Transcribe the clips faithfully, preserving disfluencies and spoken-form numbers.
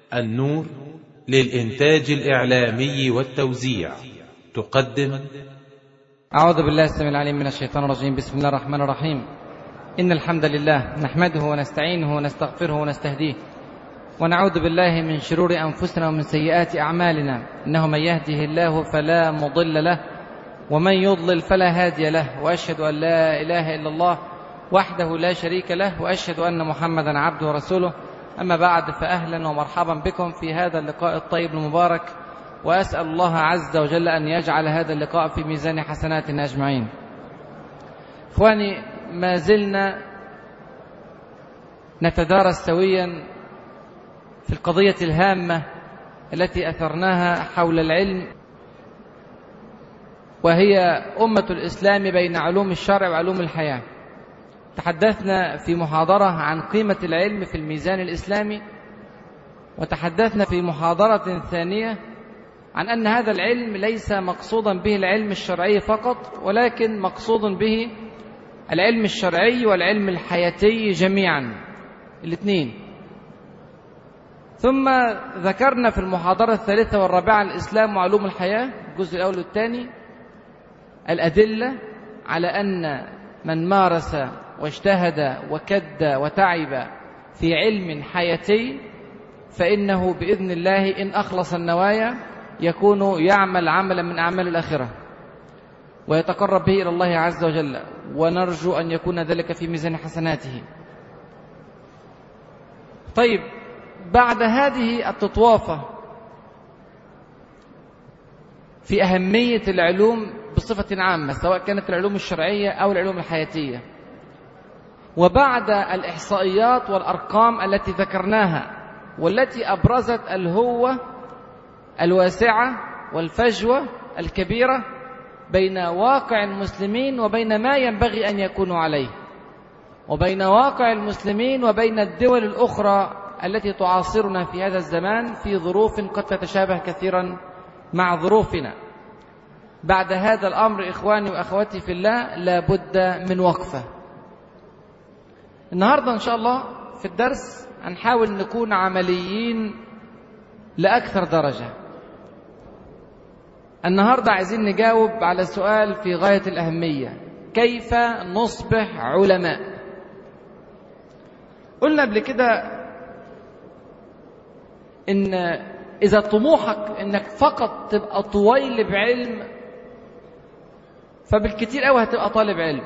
النور للإنتاج الإعلامي والتوزيع تقدم. أعوذ بالله السميع العليم من الشيطان الرجيم. بسم الله الرحمن الرحيم. إن الحمد لله نحمده ونستعينه ونستغفره ونستهديه ونعوذ بالله من شرور أنفسنا ومن سيئات أعمالنا. إنه من يهده الله فلا مضل له ومن يضلل فلا هادي له، وأشهد أن لا إله إلا الله وحده لا شريك له، وأشهد أن محمدا عبده ورسوله. أما بعد، فأهلا ومرحبا بكم في هذا اللقاء الطيب المبارك، وأسأل الله عز وجل أن يجعل هذا اللقاء في ميزان حسناتنا أجمعين. إخواني، ما زلنا نتدارس سويا في القضية الهامة التي أثرناها حول العلم، وهي أمة الإسلام بين علوم الشرع وعلوم الحياة. تحدثنا في محاضرة عن قيمة العلم في الميزان الإسلامي، وتحدثنا في محاضرة ثانية عن أن هذا العلم ليس مقصودا به العلم الشرعي فقط، ولكن مقصود به العلم الشرعي والعلم الحياتي جميعا الاثنين. ثم ذكرنا في المحاضرة الثالثة والرابعة الإسلام وعلوم الحياة، الجزء الأول والثاني، الأدلة على أن من مارس واجتهد وكد وتعب في علم حياتي فإنه بإذن الله إن أخلص النوايا يكون يعمل عملا من أعمال الآخرة ويتقرب به إلى الله عز وجل، ونرجو أن يكون ذلك في ميزان حسناته. طيب، بعد هذه التطوافة في أهمية العلوم بصفة عامة، سواء كانت العلوم الشرعية أو العلوم الحياتية، وبعد الإحصائيات والأرقام التي ذكرناها والتي أبرزت الهوة الواسعة والفجوة الكبيرة بين واقع المسلمين وبين ما ينبغي أن يكونوا عليه، وبين واقع المسلمين وبين الدول الأخرى التي تعاصرنا في هذا الزمان في ظروف قد تتشابه كثيرا مع ظروفنا. بعد هذا الأمر إخواني وأخواتي في الله لا بد من وقفة. النهاردة إن شاء الله في الدرس هنحاول نكون عمليين لأكثر درجة. النهاردة عايزين نجاوب على سؤال في غاية الأهمية: كيف نصبح علماء؟ قلنا قبل كده إن إذا طموحك إنك فقط تبقى طويل بعلم فبالكتير قوي هتبقى طالب علم،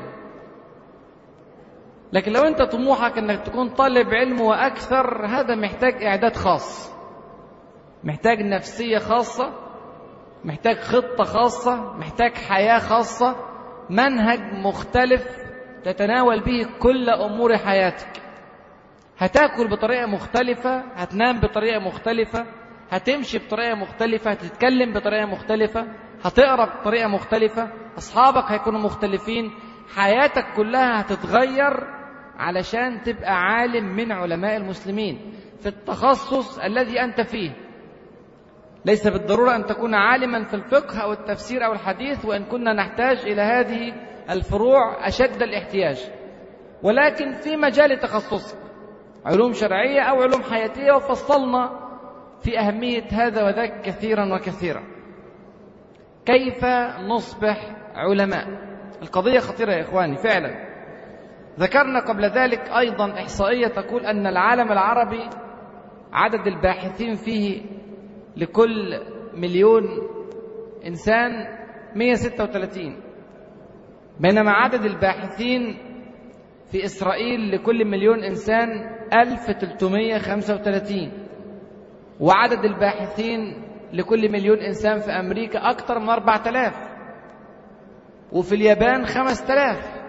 لكن لو أنت طموحك إنك تكون طالب علم وأكثر، هذا محتاج إعداد خاص، محتاج نفسية خاصة، محتاج خطة خاصة، محتاج حياة خاصة، منهج مختلف تتناول به كل أمور حياتك. هتاكل بطريقة مختلفة، هتنام بطريقة مختلفة، هتمشي بطريقة مختلفة، هتتكلم بطريقة مختلفة، هتقرأ بطريقة مختلفة، أصحابك هيكونوا مختلفين، حياتك كلها هتتغير علشان تبقى عالم من علماء المسلمين في التخصص الذي أنت فيه. ليس بالضرورة أن تكون عالما في الفقه أو التفسير أو الحديث، وإن كنا نحتاج إلى هذه الفروع أشد الاحتياج، ولكن في مجال تخصصك علوم شرعية أو علوم حياتية، وفصلنا في أهمية هذا وذاك كثيرا وكثيرا. كيف نصبح علماء؟ القضية خطيرة يا إخواني فعلا. ذكرنا قبل ذلك أيضا إحصائية تقول أن العالم العربي عدد الباحثين فيه لكل مليون إنسان مئة وستة وثلاثين، بينما عدد الباحثين في إسرائيل لكل مليون إنسان ألف وثلاثمئة وخمسة وثلاثين، وعدد الباحثين لكل مليون إنسان في أمريكا أكثر من أربعة آلاف، وفي اليابان خمسة آلاف.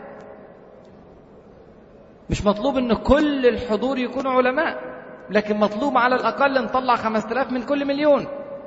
مش مطلوب أن كل الحضور يكونوا علماء، لكن مطلوب على الأقل نطلع خمسة آلاف من كل مليون،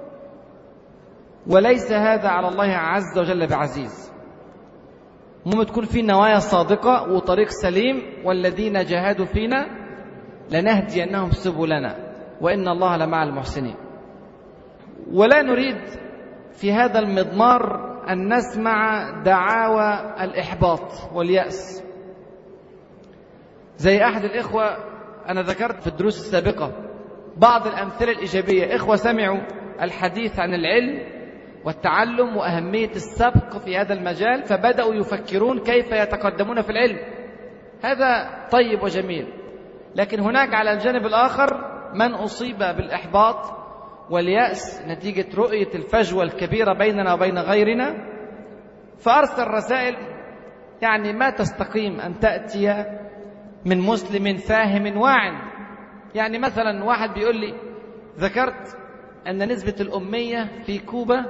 وليس هذا على الله عز وجل بعزيز. المهم تكون في نوايا صادقة وطريق سليم، والذين جاهدوا فينا لنهدينهم سبلنا وإن الله لمع المحسنين. ولا نريد في هذا المضمار أن نسمع دعاوى الإحباط واليأس. زي أحد الإخوة أنا ذكرت في الدروس السابقة بعض الأمثلة الإيجابية. إخوة سمعوا الحديث عن العلم والتعلم وأهمية السبق في هذا المجال، فبدأوا يفكرون كيف يتقدمون في العلم. هذا طيب وجميل. لكن هناك على الجانب الآخر من أصيب بالإحباط واليأس نتيجة رؤية الفجوة الكبيرة بيننا وبين غيرنا، فأرسل رسائل يعني ما تستقيم أن تأتي من مسلم فاهم واع. يعني مثلا واحد بيقول لي ذكرت أن نسبة الأمية في كوبا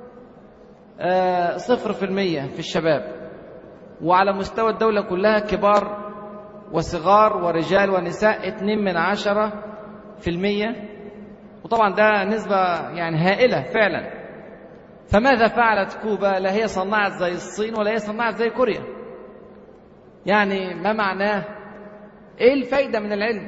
صفر في المية في الشباب، وعلى مستوى الدولة كلها كبار وصغار ورجال ونساء اتنين من عشرة في المية، وطبعا ده نسبة يعني هائلة فعلا. فماذا فعلت كوبا؟ لا هي صنعت زي الصين ولا هي صنعت زي كوريا. يعني ما معناه؟ ايه الفايدة من العلم؟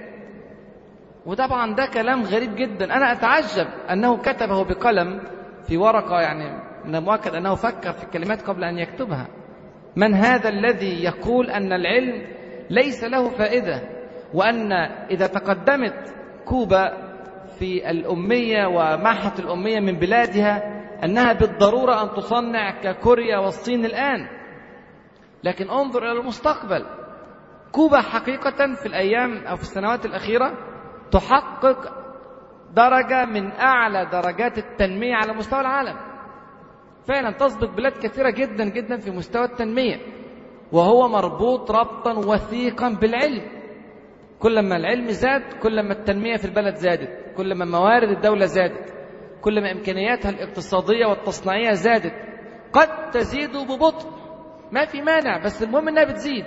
وطبعا ده كلام غريب جدا. أنا أتعجب أنه كتبه بقلم في ورقة، يعني من المؤكد أنه فكر في الكلمات قبل أن يكتبها. من هذا الذي يقول أن العلم ليس له فائدة، وأن إذا تقدمت كوبا في الأمية ومحت الأمية من بلادها أنها بالضرورة أن تصنع ككوريا والصين الآن؟ لكن انظر إلى المستقبل. كوبا حقيقة في الأيام أو في السنوات الأخيرة تحقق درجة من أعلى درجات التنمية على مستوى العالم. فعلا تسبق بلاد كثيرة جدا جدا في مستوى التنمية، وهو مربوط ربطا وثيقا بالعلم. كلما العلم زاد كلما التنمية في البلد زادت، كلما موارد الدولة زادت، كلما إمكانياتها الاقتصادية والتصنيعية زادت. قد تزيد ببطء، ما في مانع، بس المهم أنها بتزيد.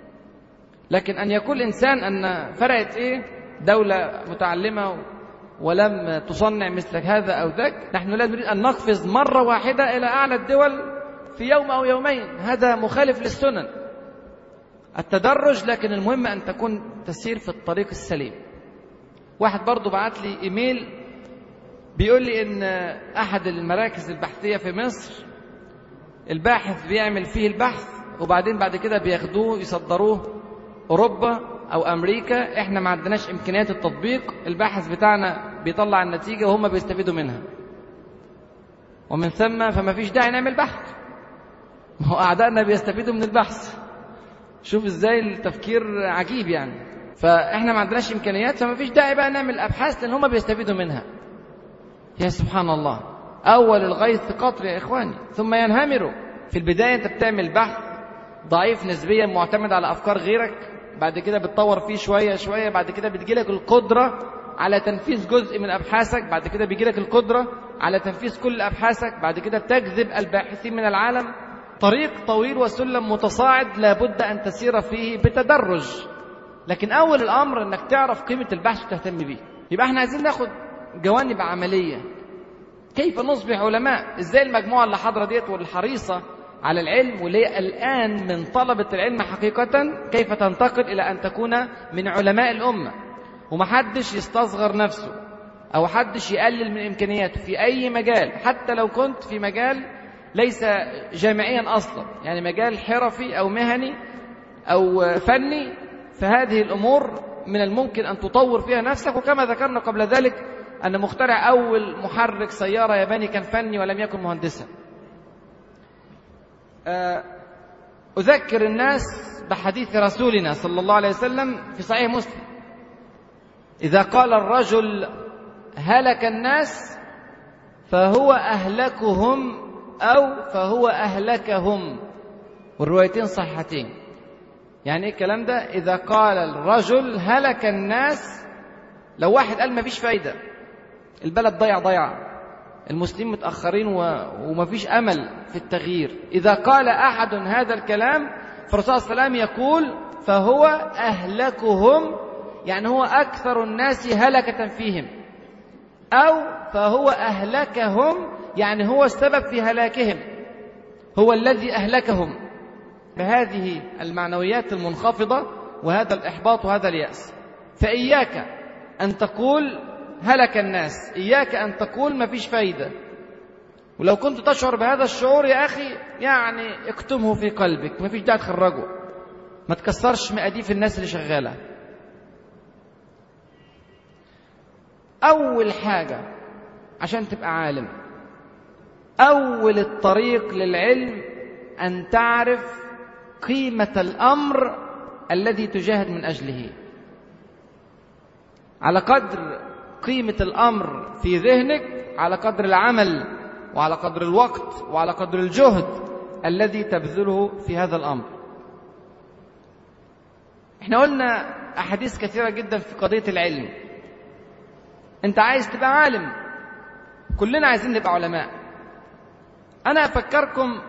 لكن أن يقول إنسان أن فرقت إيه دولة متعلمة ولم تصنع مثل هذا أو ذاك، نحن لا نريد أن نقفز مرة واحدة إلى أعلى الدول في يوم أو يومين، هذا مخالف للسنن. التدرج، لكن المهم أن تكون تسير في الطريق السليم. واحد برضو بعت لي إيميل بيقول لي إن أحد المراكز البحثية في مصر الباحث بيعمل فيه البحث وبعدين بعد كده بياخدوه يصدروه أوروبا أو أمريكا. إحنا ما عندناش إمكانيات التطبيق، الباحث بتاعنا بيطلع النتيجة وهم بيستفيدوا منها، ومن ثم فما فيش داعي نعمل بحث، ما هو أعدائنا بيستفيدوا من البحث. شوف إزاي التفكير عجيب يعني. فإحنا ما عندناش إمكانيات فما فيش داعي بقى نعمل أبحاث لأن هم بيستفيدوا منها. يا سبحان الله، أول الغيث قطر يا إخواني ثم ينهمروا. في البداية أنت بتعمل بحث ضعيف نسبيا معتمد على أفكار غيرك، بعد كده بتطور فيه شوية شوية، بعد كده بتجيلك القدرة على تنفيذ جزء من أبحاثك، بعد كده بيجيلك القدرة على تنفيذ كل أبحاثك، بعد كده بتجذب الباحثين من العالم. طريق طويل وسلم متصاعد لابد أن تسير فيه بتدرج. لكن أول الأمر أنك تعرف قيمة البحث وتهتم به. يبقى احنا عايزين ناخد جوانب عملية، كيف نصبح علماء؟ ازاي المجموعة اللي حاضرة ديت والحريصة على العلم واللي الآن من طلبة العلم حقيقة كيف تنتقل إلى أن تكون من علماء الأمة؟ ومحدش يستصغر نفسه أو حدش يقلل من إمكانياته في أي مجال، حتى لو كنت في مجال ليس جامعيا أصلا، يعني مجال حرفي أو مهني أو فني، فهذه الأمور من الممكن أن تطور فيها نفسك. وكما ذكرنا قبل ذلك أن مخترع أول محرك سيارة ياباني كان فني ولم يكن مهندسا. أذكر الناس بحديث رسولنا صلى الله عليه وسلم في صحيح مسلم: إذا قال الرجل هلك الناس فهو أهلكهم أو فهو أهلكهم، والروايتين صحيحتين. يعني إيه الكلام ده؟ إذا قال الرجل هلك الناس، لو واحد قال ما فيش فايدة، البلد ضيع ضيع، المسلمين متأخرين وما فيش أمل في التغيير، إذا قال أحد هذا الكلام فالرسول صلى الله عليه وسلم يقول فهو أهلكهم، يعني هو أكثر الناس هلكة فيهم، أو فهو أهلكهم، يعني هو السبب في هلاكهم، هو الذي أهلكهم. بهذه المعنويات المنخفضة وهذا الإحباط وهذا اليأس، فإياك أن تقول هلك الناس، إياك أن تقول ما فيش فايدة. ولو كنت تشعر بهذا الشعور يا أخي يعني اكتمه في قلبك، ما فيش داعي تخرجه، ما تكسرش مقاديف الناس اللي شغالة. أول حاجة عشان تبقى عالم، أول الطريق للعلم أن تعرف قيمة الأمر الذي تجاهد من أجله. على قدر قيمة الأمر في ذهنك، على قدر العمل وعلى قدر الوقت وعلى قدر الجهد الذي تبذله في هذا الأمر. احنا قلنا أحاديث كثيرة جدا في قضية العلم. انت عايز تبقى عالم، كلنا عايزين نبقى علماء. أنا أفكركم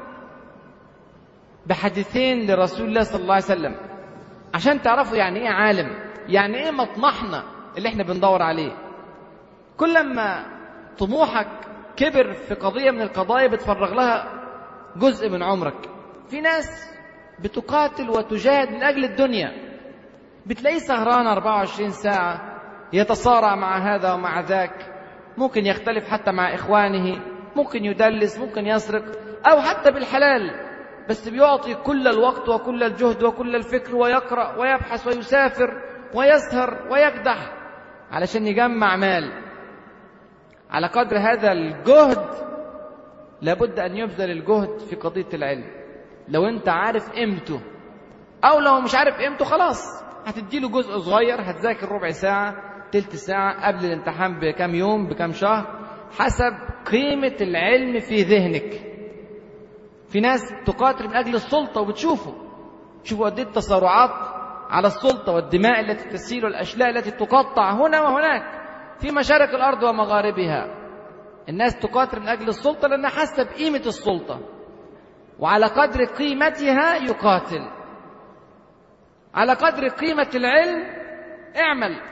بحديثين لرسول الله صلى الله عليه وسلم عشان تعرفوا يعني إيه عالم، يعني إيه مطمحنا اللي احنا بندور عليه. كل ما طموحك كبر في قضية من القضايا بتفرغ لها جزء من عمرك. في ناس بتقاتل وتجاهد من أجل الدنيا، بتلاقيه سهران أربعة وعشرين ساعة يتصارع مع هذا ومع ذاك، ممكن يختلف حتى مع إخوانه، ممكن يدلس، ممكن يسرق، أو حتى بالحلال، بس بيعطي كل الوقت وكل الجهد وكل الفكر، ويقرأ ويبحث ويسافر ويسهر ويكدح علشان يجمع مال. على قدر هذا الجهد لابد أن يبذل الجهد في قضية العلم. لو أنت عارف قيمته، أو لو مش عارف قيمته خلاص هتديله جزء صغير، هتذاكر ربع ساعة تلت ساعة قبل الامتحان بكام يوم بكام شهر، حسب قيمة العلم في ذهنك. في ناس تقاتل من أجل السلطة، وبتشوفوا شوفوا قد ايه التصارعات على السلطة والدماء التي تسيل والأشلاء التي تقطع هنا وهناك في مشارق الأرض ومغاربها. الناس تقاتل من أجل السلطة لأنها حاسة بقيمة السلطة، وعلى قدر قيمتها يقاتل. على قدر قيمة العلم اعمل.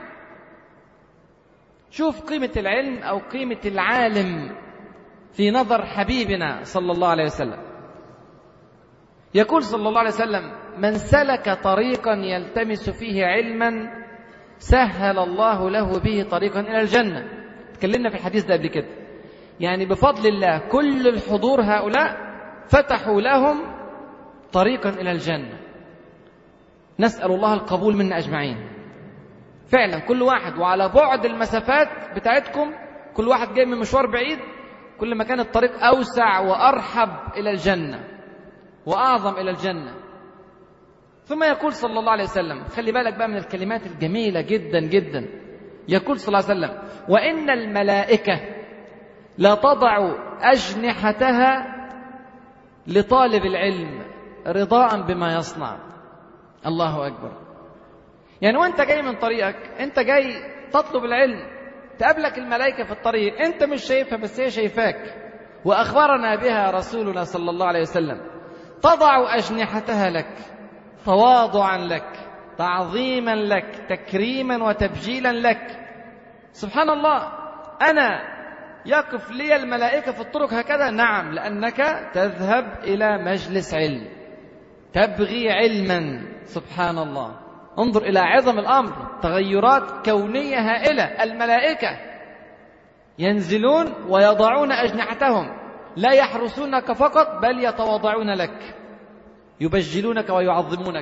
شوف قيمة العلم أو قيمة العالم في نظر حبيبنا صلى الله عليه وسلم. يقول صلى الله عليه وسلم: من سلك طريقا يلتمس فيه علما سهل الله له به طريقا إلى الجنة. تكلمنا في الحديث ده قبل كده. يعني بفضل الله كل الحضور هؤلاء فتحوا لهم طريقا إلى الجنة. نسأل الله القبول منا أجمعين. فعلا كل واحد، وعلى بعد المسافات بتاعتكم، كل واحد جاي من مشوار بعيد، كل ما كان الطريق أوسع وأرحب إلى الجنة وأعظم إلى الجنة. ثم يقول صلى الله عليه وسلم، خلي بالك بقى من الكلمات الجميلة جدا جدا. يقول صلى الله عليه وسلم: وإن الملائكة لا تضع أجنحتها لطالب العلم رضاء بما يصنع. الله أكبر. يعني وانت جاي من طريقك، انت جاي تطلب العلم، تقابلك الملائكة في الطريق، انت مش شايفها بس هي شايفاك، وأخبرنا بها رسولنا صلى الله عليه وسلم. تضع أجنحتها لك تواضعا لك، تعظيما لك، تكريما وتبجيلا لك. سبحان الله. أنا يقف لي الملائكة في الطرق هكذا؟ نعم، لأنك تذهب إلى مجلس علم تبغي علما. سبحان الله. انظر إلى عظم الأمر، تغيرات كونية هائلة. الملائكة ينزلون ويضعون أجنحتهم، لا يحرسونك فقط بل يتواضعون لك، يبجلونك ويعظمونك.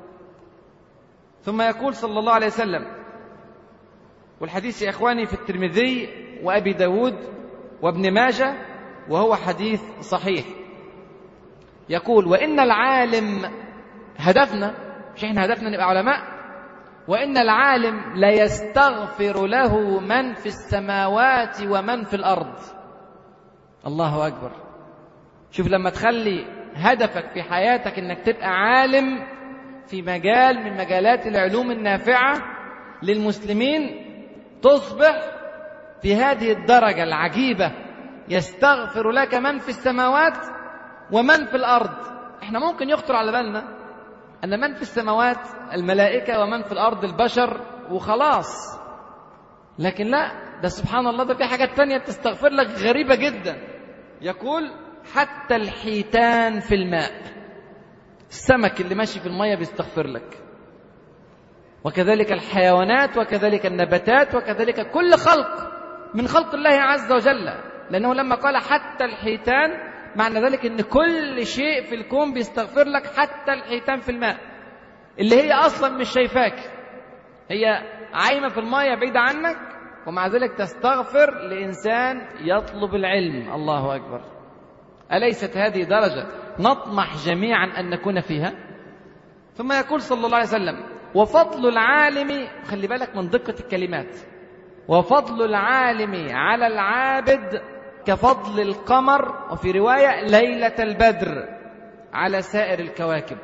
ثم يقول صلى الله عليه وسلم، والحديث يا إخواني في الترمذي وأبي داود وابن ماجة وهو حديث صحيح، يقول: وإن العالم، هدفنا مش احنا هدفنا نبقى علماء، وإن العالم لا يستغفر له من في السماوات ومن في الأرض. الله أكبر. شوف لما تخلي هدفك في حياتك انك تبقى عالم في مجال من مجالات العلوم النافعة للمسلمين، تصبح في هذه الدرجة العجيبة: يستغفر لك من في السماوات ومن في الأرض. احنا ممكن يخطر على بالنا أن من في السماوات الملائكة ومن في الأرض البشر وخلاص، لكن لا، ده سبحان الله، ده في حاجات تانية تستغفر لك غريبة جدا. يقول: حتى الحيتان في الماء، السمك اللي ماشي في المية بيستغفر لك، وكذلك الحيوانات وكذلك النباتات وكذلك كل خلق من خلق الله عز وجل. لأنه لما قال حتى الحيتان معنى ذلك ان كل شيء في الكون بيستغفر لك، حتى الحيتان في الماء اللي هي اصلا مش شايفاك، هي عايمه في المايه بعيده عنك ومع ذلك تستغفر لإنسان يطلب العلم. الله أكبر. أليست هذه درجة نطمح جميعا أن نكون فيها؟ ثم يقول صلى الله عليه وسلم: وفضل العالم، خلي بالك من دقة الكلمات، وفضل العالم على العابد كفضل القمر، وفي رواية ليلة البدر على سائر الكواكب.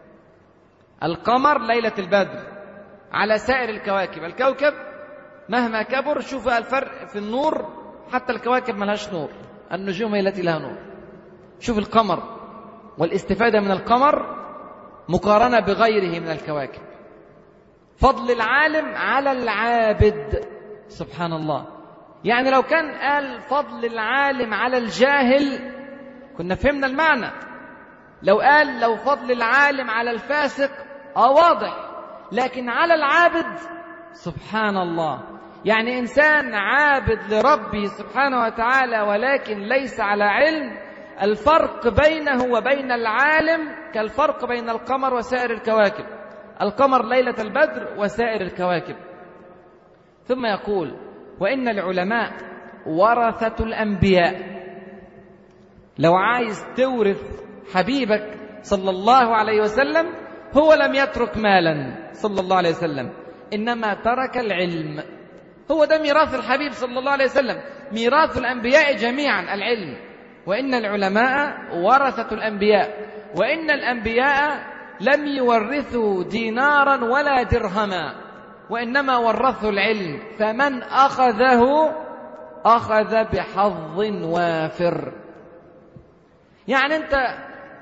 القمر ليلة البدر على سائر الكواكب. الكوكب مهما كبر، شوف الفرق في النور، حتى الكواكب ما لهاش نور، النجوم هي التي لها نور. شوف القمر والاستفادة من القمر مقارنة بغيره من الكواكب. فضل العالم على العابد، سبحان الله. يعني لو كان قال فضل العالم على الجاهل كنا فهمنا المعنى. لو قال لو فضل العالم على الفاسق اه واضح، لكن على العابد سبحان الله. يعني إنسان عابد لربه سبحانه وتعالى ولكن ليس على علم، الفرق بينه وبين العالم كالفرق بين القمر وسائر الكواكب. القمر ليلة البدر وسائر الكواكب. ثم يقول: وإن العلماء ورثة الأنبياء. لو عايز تورث حبيبك صلى الله عليه وسلم، هو لم يترك مالا صلى الله عليه وسلم، إنما ترك العلم. هو ده ميراث الحبيب صلى الله عليه وسلم، ميراث الأنبياء جميعا العلم. وإن العلماء ورثة الأنبياء، وإن الأنبياء لم يورثوا دينارا ولا درهما، وإنما ورثوا العلم، فمن أخذه أخذ بحظ وافر. يعني أنت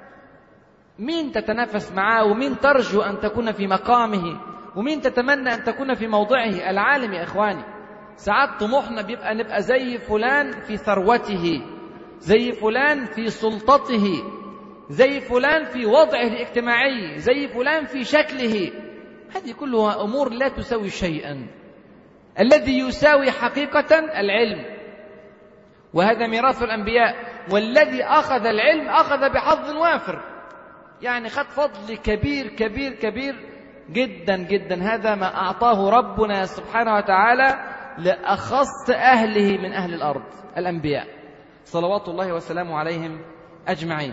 مين تتنافس معاه، ومين ترجو أن تكون في مقامه، ومين تتمنى أن تكون في موضعه؟ العالم يا إخواني. ساعات طموحنا بيبقى نبقى زي فلان في ثروته، زي فلان في سلطته، زي فلان في وضعه الاجتماعي، زي فلان في شكله. هذه كلها أمور لا تساوي شيئا. الذي يساوي حقيقة العلم، وهذا ميراث الأنبياء. والذي أخذ العلم أخذ بحظ وافر، يعني خد فضل كبير كبير كبير جدا جدا. هذا ما أعطاه ربنا سبحانه وتعالى لأخص أهله من أهل الأرض، الأنبياء صلوات الله وسلامه عليهم أجمعين.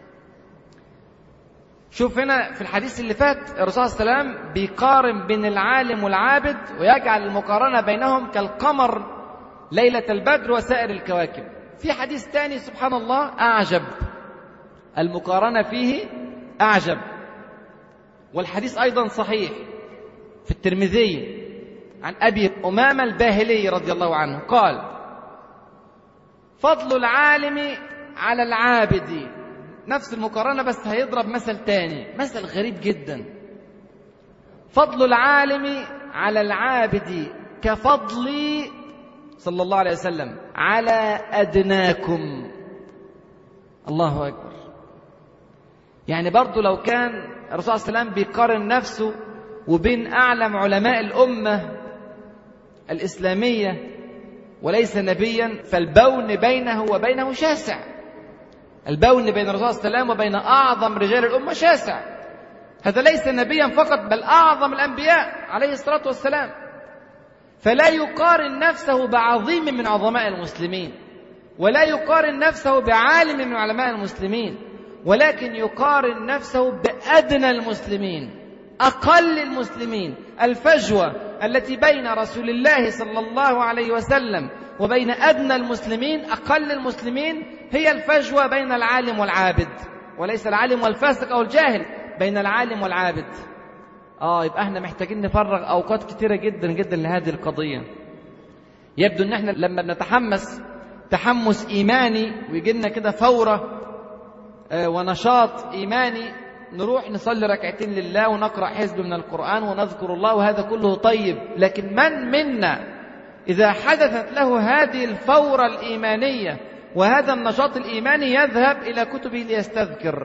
شوف هنا في الحديث اللي فات الرسول صلى الله عليه وسلم بيقارن بين العالم والعابد، ويجعل المقارنة بينهم كالقمر ليلة البدر وسائر الكواكب. في حديث تاني سبحان الله أعجب، المقارنة فيه أعجب، والحديث أيضا صحيح في الترمذي عن أبي أمامة الباهلي رضي الله عنه قال: فضل العالم على العابد. نفس المقارنة بس هيضرب مثل تاني، مثل غريب جدا. فضل العالم على العابد كفضلي صلى الله عليه وسلم على أدناكم. الله أكبر. يعني برضو لو كان الرسول صلى الله عليه وسلم بيقارن نفسه وبين أعلم علماء الأمة الإسلامية وليس نبيا، فالبون بينه وبينه شاسع. البون بين الرسول صلى الله عليه وسلم وبين أعظم رجال الأمة شاسع. هذا ليس نبيا فقط، بل أعظم الأنبياء عليه الصلاة والسلام. فلا يقارن نفسه بعظيم من عظماء المسلمين، ولا يقارن نفسه بعالم من علماء المسلمين، ولكن يقارن نفسه بأدنى المسلمين، أقل المسلمين. الفجوة التي بين رسول الله صلى الله عليه وسلم وبين أدنى المسلمين، أقل المسلمين، هي الفجوة بين العالم والعابد، وليس العالم والفاسق أو الجاهل، بين العالم والعابد. آه يبقى احنا محتاجين نفرغ أوقات كتيرة جدا جدا لهذه القضية. يبدو أن احنا لما بنتحمس تحمس إيماني ويجي لنا كده فورة آه ونشاط إيماني، نروح نصلي ركعتين لله ونقرأ حزب من القرآن ونذكر الله، وهذا كله طيب. لكن من منا إذا حدثت له هذه الفورة الإيمانية وهذا النشاط الإيماني يذهب إلى كتبه ليستذكر؟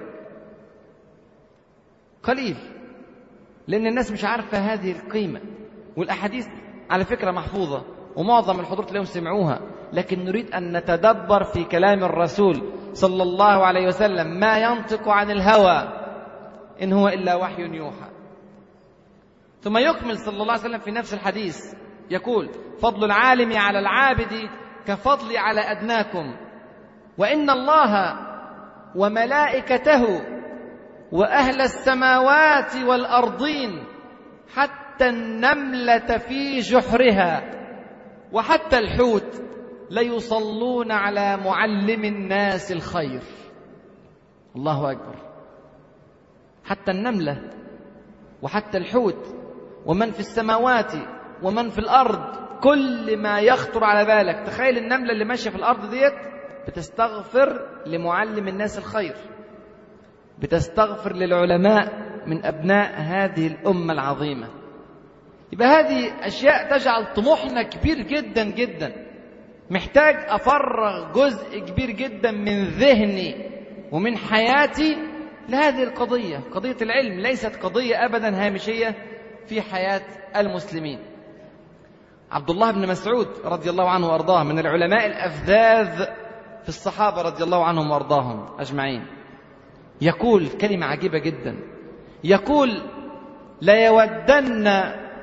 قليل، لأن الناس مش عارفة هذه القيمة. والأحاديث على فكرة محفوظة ومعظم الحضور اليوم سمعوها، لكن نريد أن نتدبر في كلام الرسول صلى الله عليه وسلم. ما ينطق عن الهوى إن هو إلا وحي يوحى. ثم يكمل صلى الله عليه وسلم في نفس الحديث يقول: فضل العالم على العابد كفضلي على أدناكم، وإن الله وملائكته وأهل السماوات والأرضين حتى النملة في جحرها وحتى الحوت ليصلون على معلم الناس الخير. الله أكبر. حتى النملة وحتى الحوت ومن في السماوات ومن في الأرض، كل ما يخطر على بالك. تخيل النملة اللي ماشية في الأرض ديت بتستغفر لمعلم الناس الخير، بتستغفر للعلماء من أبناء هذه الأمة العظيمة. يبقى هذه أشياء تجعل طموحنا كبير جدا جدا. محتاج أفرغ جزء كبير جدا من ذهني ومن حياتي لهذه القضية، قضية العلم ليست قضية أبدا هامشية في حياة المسلمين. عبد الله بن مسعود رضي الله عنه وأرضاه من العلماء الأفذاذ في الصحابة رضي الله عنهم وأرضاهم أجمعين، يقول كلمة عجيبة جدا، يقول: ليودن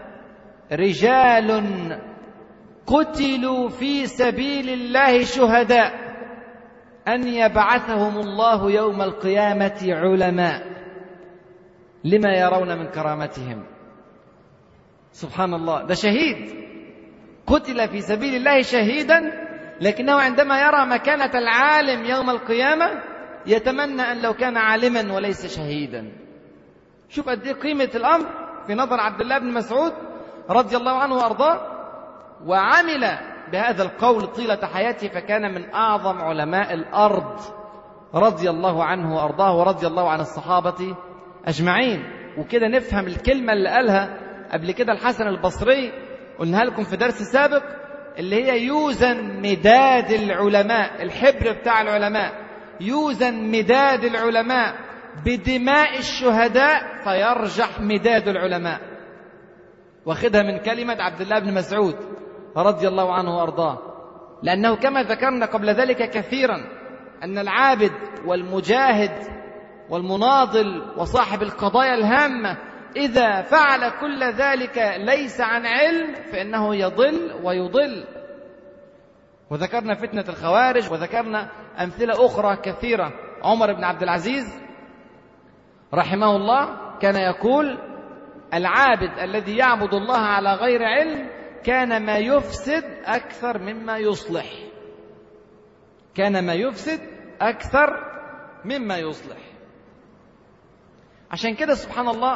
رجال قتلوا في سبيل الله شهداء أن يبعثهم الله يوم القيامة علماء لما يرون من كرامتهم. سبحان الله، ده شهيد قتل في سبيل الله شهيدا، لكنه عندما يرى مكانة العالم يوم القيامة يتمنى أن لو كان عالما وليس شهيدا. شوف قد ايه قيمة الأمر في نظر عبد الله بن مسعود رضي الله عنه وأرضاه، وعمل بهذا القول طيلة حياته، فكان من أعظم علماء الأرض رضي الله عنه وأرضاه ورضي الله عن الصحابة أجمعين. وكده نفهم الكلمة اللي قالها قبل كده الحسن البصري، قلناها لكم في درس سابق، اللي هي يوزن مداد العلماء، الحبر بتاع العلماء، يوزن مداد العلماء بدماء الشهداء فيرجح مداد العلماء. واخدها من كلمة عبد الله بن مسعود رضي الله عنه وأرضاه، لأنه كما ذكرنا قبل ذلك كثيرا أن العابد والمجاهد والمناضل وصاحب القضايا الهامة إذا فعل كل ذلك ليس عن علم فإنه يضل ويضل. وذكرنا فتنة الخوارج، وذكرنا أمثلة أخرى كثيرة. عمر بن عبد العزيز رحمه الله كان يقول: العابد الذي يعبد الله على غير علم كان ما يفسد أكثر مما يصلح، كان ما يفسد أكثر مما يصلح. عشان كده سبحان الله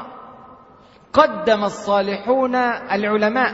قدم الصالحون العلماء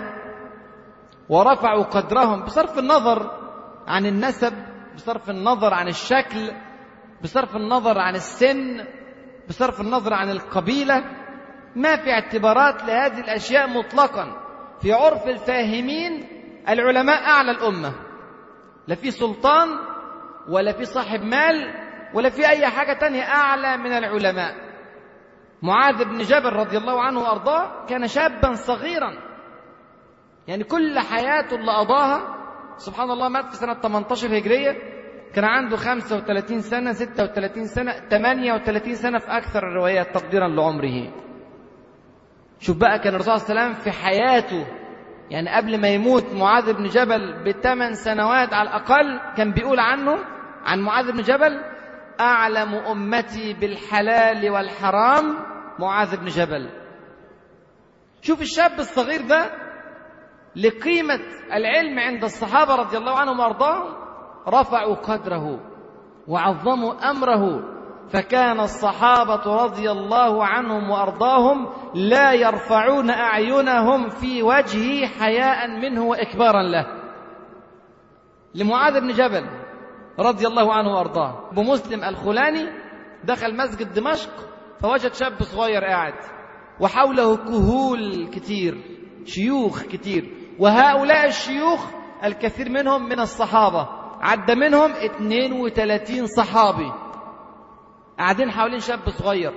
ورفعوا قدرهم بصرف النظر عن النسب، بصرف النظر عن الشكل، بصرف النظر عن السن، بصرف النظر عن القبيلة. ما في اعتبارات لهذه الأشياء مطلقا. في عرف الفاهمين العلماء أعلى الأمة، لا في سلطان ولا في صاحب مال ولا في أي حاجة تانية أعلى من العلماء. معاذ بن جبل رضي الله عنه وأرضاه كان شابا صغيرا، يعني كل حياته اللي قضاها سبحان الله، مات في سنة ثمانية عشر هجرية، كان عنده خمسة وثلاثين سنة، ستة وثلاثين سنة، ثمانية وثلاثين سنة في أكثر الروايات تقديرا لعمره. شوف بقى، كان الرسول صلى الله عليه وسلم في حياته يعني قبل ما يموت معاذ بن جبل بثمان سنوات على الأقل كان بيقول عنه، عن معاذ بن جبل: أعلم أمتي بالحلال والحرام معاذ بن جبل. شوف الشاب الصغير ده لقيمة العلم عند الصحابة رضي الله عنهم وأرضاهم رفعوا قدره وعظموا أمره، فكان الصحابة رضي الله عنهم وأرضاهم لا يرفعون أعينهم في وجهه حياء منه وإكبارا له. لمعاذ بن جبل رضي الله عنه وأرضاه، أبو مسلم الخولاني دخل مسجد دمشق فوجد شاب صغير قاعد وحوله كهول كتير، شيوخ كتير، وهؤلاء الشيوخ الكثير منهم من الصحابة، عد منهم اثنين وثلاثين صحابي قاعدين حوالين شاب صغير،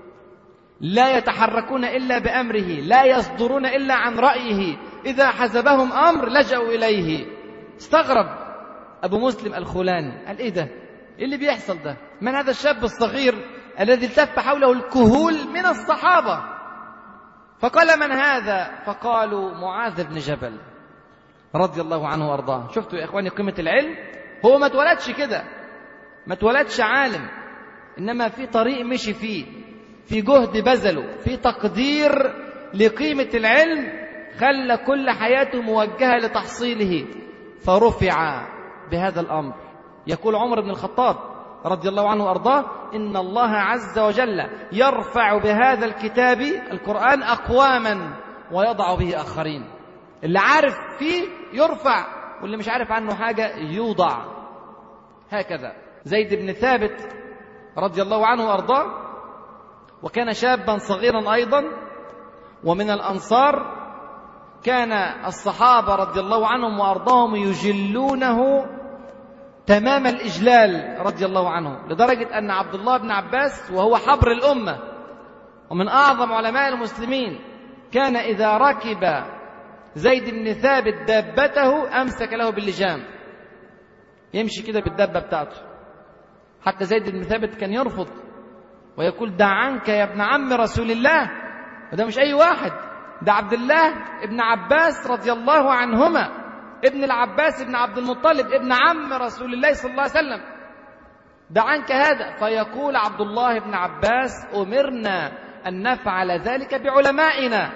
لا يتحركون إلا بأمره، لا يصدرون إلا عن رأيه، إذا حزبهم أمر لجأوا إليه. استغرب أبو مسلم الخولاني، قال: إيه ده؟ إيه اللي بيحصل ده؟ من هذا الشاب الصغير الذي التف حوله الكهول من الصحابة؟ فقال: من هذا؟ فقالوا: معاذ بن جبل رضي الله عنه وأرضاه. شفتوا يا إخواني قيمة العلم؟ هو ما اتولدش كده، ما اتولدش عالم، إنما في طريق مشي فيه، في جهد بذله، في تقدير لقيمة العلم خلى كل حياته موجهة لتحصيله، فرفع بهذا الأمر. يقول عمر بن الخطاب رضي الله عنه وأرضاه: إن الله عز وجل يرفع بهذا الكتاب القرآن أقواما ويضع به آخرين. اللي عارف فيه يرفع، واللي مش عارف عنه حاجة يوضع. هكذا زيد بن ثابت رضي الله عنه وأرضاه، وكان شابا صغيرا أيضا ومن الأنصار، كان الصحابة رضي الله عنهم وأرضاهم يجلونه تمام الإجلال رضي الله عنه، لدرجة أن عبد الله بن عباس وهو حبر الأمة ومن أعظم علماء المسلمين كان إذا ركب زيد بن ثابت دابته أمسك له باللجام، يمشي كده بالدابة بتاعته. حتى زيد بن ثابت كان يرفض ويقول: دع عنك يا ابن عم رسول الله. وده مش أي واحد، ده عبد الله ابن عباس رضي الله عنهما، ابن العباس ابن عبد المطلب ابن عم رسول الله صلى الله عليه وسلم. دع عنك هذا. فيقول عبد الله بن عباس: أمرنا أن نفعل ذلك بعلمائنا.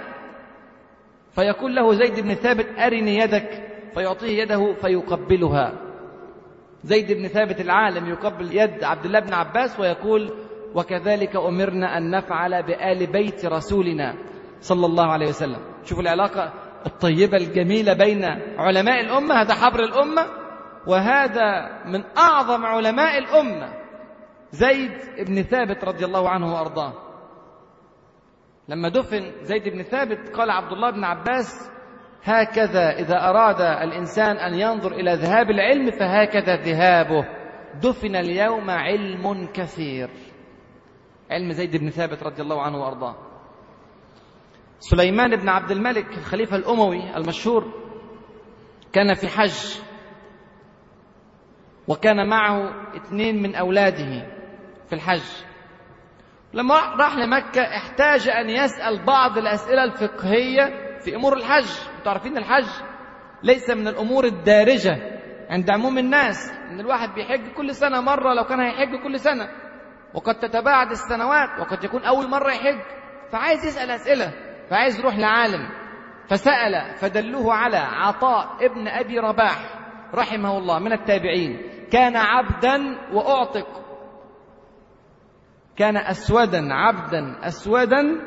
فيقول له زيد بن ثابت: أرني يدك، فيعطيه يده فيقبلها. زيد بن ثابت العالم يقبل يد عبد الله بن عباس ويقول: وكذلك أمرنا أن نفعل بآل بيت رسولنا صلى الله عليه وسلم. شوفوا العلاقة الطيبة الجميلة بين علماء الأمة. هذا حبر الأمة، وهذا من أعظم علماء الأمة زيد بن ثابت رضي الله عنه وأرضاه. لما دفن زيد بن ثابت قال عبد الله بن عباس: هكذا إذا أراد الإنسان أن ينظر إلى ذهاب العلم فهكذا ذهابه. دفن اليوم علم كثير، علم زيد بن ثابت رضي الله عنه وأرضاه. سليمان بن عبد الملك الخليفة الأموي المشهور كان في حج، وكان معه اثنين من أولاده في الحج. لما راح لمكة احتاج أن يسأل بعض الأسئلة الفقهية في أمور الحج. انتوا عارفين الحج ليس من الأمور الدارجة عند عموم الناس، إن الواحد بيحج كل سنة مرة لو كان هيحج كل سنة، وقد تتباعد السنوات، وقد يكون أول مرة يحج، فعايز يسأل أسئلة، فعايز يروح لعالم. فسأل فدلوه على عطاء ابن أبي رباح رحمه الله من التابعين، كان عبدا وأعتق، كان أسودا، عبدا أسودا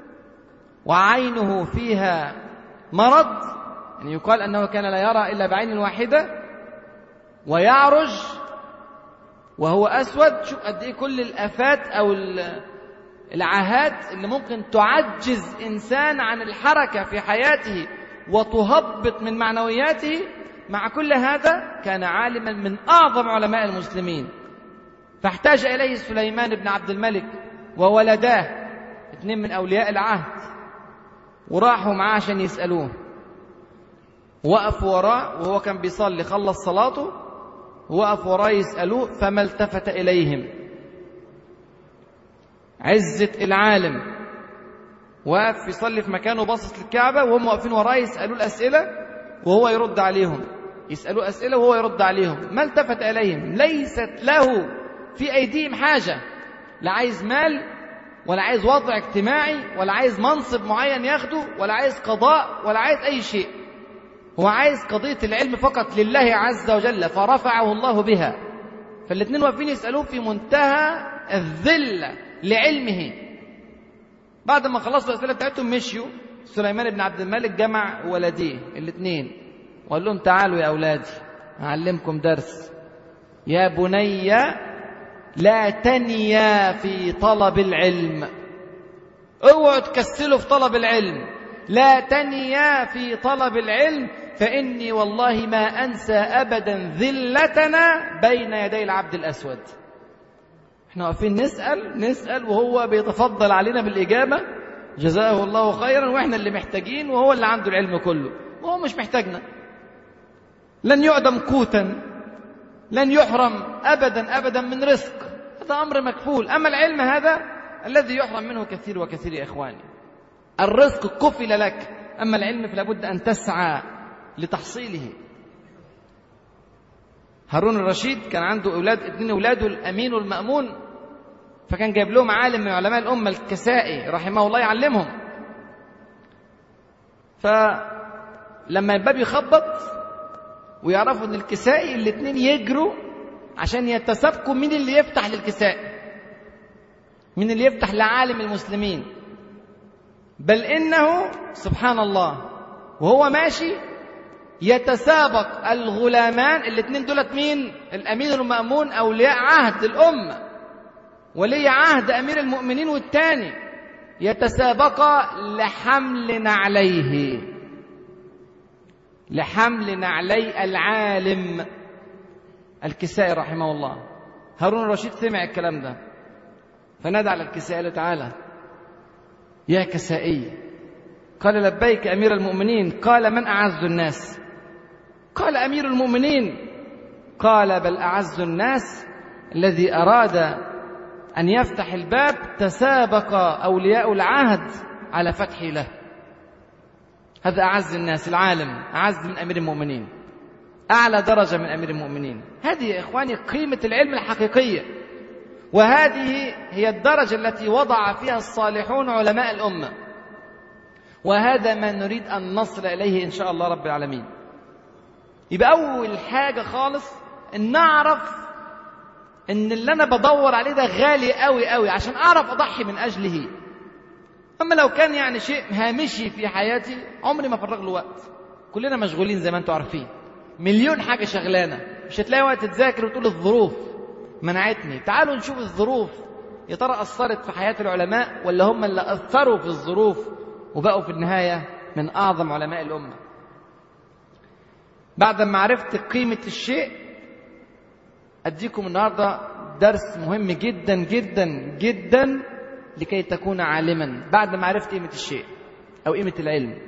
وعينه فيها مرض، يعني يقال أنه كان لا يرى إلا بعين واحدة، ويعرج وهو أسود. شوف قد إيه كل الآفات أو العاهات اللي ممكن تعجز إنسان عن الحركة في حياته وتهبط من معنوياته. مع كل هذا كان عالما من أعظم علماء المسلمين. فاحتاج إليه سليمان بن عبد الملك وولداه اثنين من أولياء العهد، وراحوا معاه عشان يسألوه. وقفوا وراه وهو كان بيصلي، خلص صلاته وقف وراه يسألوه، فما التفت إليهم. عزة العالم واقف يصلي في مكانه باصص للكعبة، وهم واقفين وراه يسألوه الأسئلة وهو يرد عليهم، يسألوه أسئلة وهو يرد عليهم. ما التفت إليهم، ليست له في أيديهم حاجة، لا عايز مال ولا عايز وضع اجتماعي ولا عايز منصب معين ياخده ولا عايز قضاء ولا عايز أي شيء. هو عايز قضية العلم فقط لله عز وجل، فرفعه الله بها. فالاثنين واقفين يسألوه في منتهى الذلة لعلمه. بعد ما خلصوا الأسئلة بتاعتهم مشيوا. سليمان بن عبد الملك جمع ولديه الاثنين وقال لهم: تعالوا يا أولادي أعلمكم درس. يا بني لا تنيا في طلب العلم، اوعوا تكسلوا في طلب العلم، لا تنيا في طلب العلم، فإني والله ما أنسى أبدا ذلتنا بين يدي العبد الأسود. احنا واقفين نسأل نسأل وهو بيتفضل علينا بالإجابة، جزاه الله خيرا، واحنا اللي محتاجين وهو اللي عنده العلم كله، وهو مش محتاجنا. لن يعدم قوتا، لن يحرم أبدا أبدا من رزق، هذا أمر مكفول. أما العلم هذا الذي يحرم منه كثير وكثير يا إخواني. الرزق كفل لك، أما العلم فلا بد أن تسعى لتحصيله. هارون الرشيد كان عنده أولاد، اتنين أولاده الأمين والمأمون، فكان جايب لهم عالم من علماء الأمة الكسائي رحمه الله يعلمهم. فلما الباب يخبط ويعرفوا ان الكسائي، الاثنين يجروا عشان يتسابقوا مين اللي يفتح للكسائي، مين اللي يفتح لعالم المسلمين. بل انه سبحان الله وهو ماشي يتسابق الغلامان، الاثنين دولت مين؟ الامين والمأمون، اولياء عهد الامه، ولي عهد امير المؤمنين، والثاني يتسابقا لحمل نعليه، لحمل نعلي العالم الكسائي رحمه الله. هارون الرشيد سمع الكلام ده فنادى على الكسائي قال: تعالى يا كسائي. قال: لبيك أمير المؤمنين. قال: من أعز الناس؟ قال: أمير المؤمنين. قال: بل أعز الناس الذي أراد أن يفتح الباب تسابق أولياء العهد على فتحه له. هذا أعز الناس، العالم أعز من أمير المؤمنين، أعلى درجة من أمير المؤمنين. هذه يا إخواني قيمة العلم الحقيقية، وهذه هي الدرجة التي وضع فيها الصالحون علماء الأمة، وهذا ما نريد أن نصل إليه إن شاء الله رب العالمين. يبقى أول حاجة خالص أن نعرف أن اللي أنا بدور عليه ده غالي قوي قوي عشان أعرف أضحي من أجله. أما لو كان يعني شيء هامشي في حياتي عمري ما فرغ له وقت. كلنا مشغولين زي ما أنتم عارفين، مليون حاجة شغلانة، مش هتلاقي وقت تذاكر وتقول الظروف منعتني. تعالوا نشوف الظروف يا ترى أثرت في حياة العلماء ولا هم اللي أثروا في الظروف وبقوا في النهاية من أعظم علماء الأمة. بعد ما عرفت قيمة الشيء أديكم النهاردة درس مهم جدا جدا جدا لكي تكون عالما بعد ما عرفت قيمة الشيء أو قيمة العلم.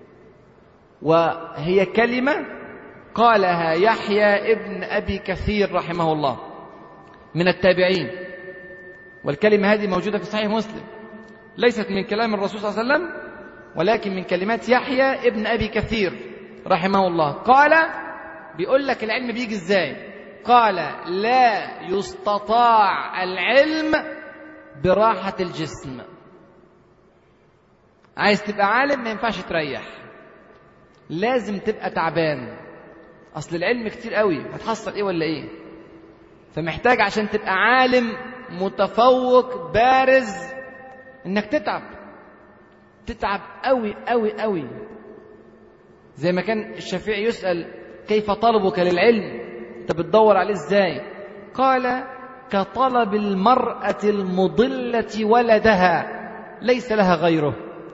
وهي كلمة قالها يحيى ابن أبي كثير رحمه الله من التابعين، والكلمة هذه موجودة في صحيح مسلم، ليست من كلام الرسول صلى الله عليه وسلم ولكن من كلمات يحيى ابن أبي كثير رحمه الله. قال، بيقول لك العلم بيجي ازاي؟ قال: لا يستطاع العلم براحة الجسم. عايز تبقى عالم ما ينفعش تريح، لازم تبقى تعبان. أصل العلم كتير قوي، هتحصل إيه ولا إيه؟ فمحتاج عشان تبقى عالم متفوق بارز إنك تتعب، تتعب قوي قوي قوي. زي ما كان الشافعي يسأل: كيف طلبك للعلم؟ أنت بتدور عليه إزاي؟ قال: كطلب المرأة المضلة ولدها ليس لها غيره.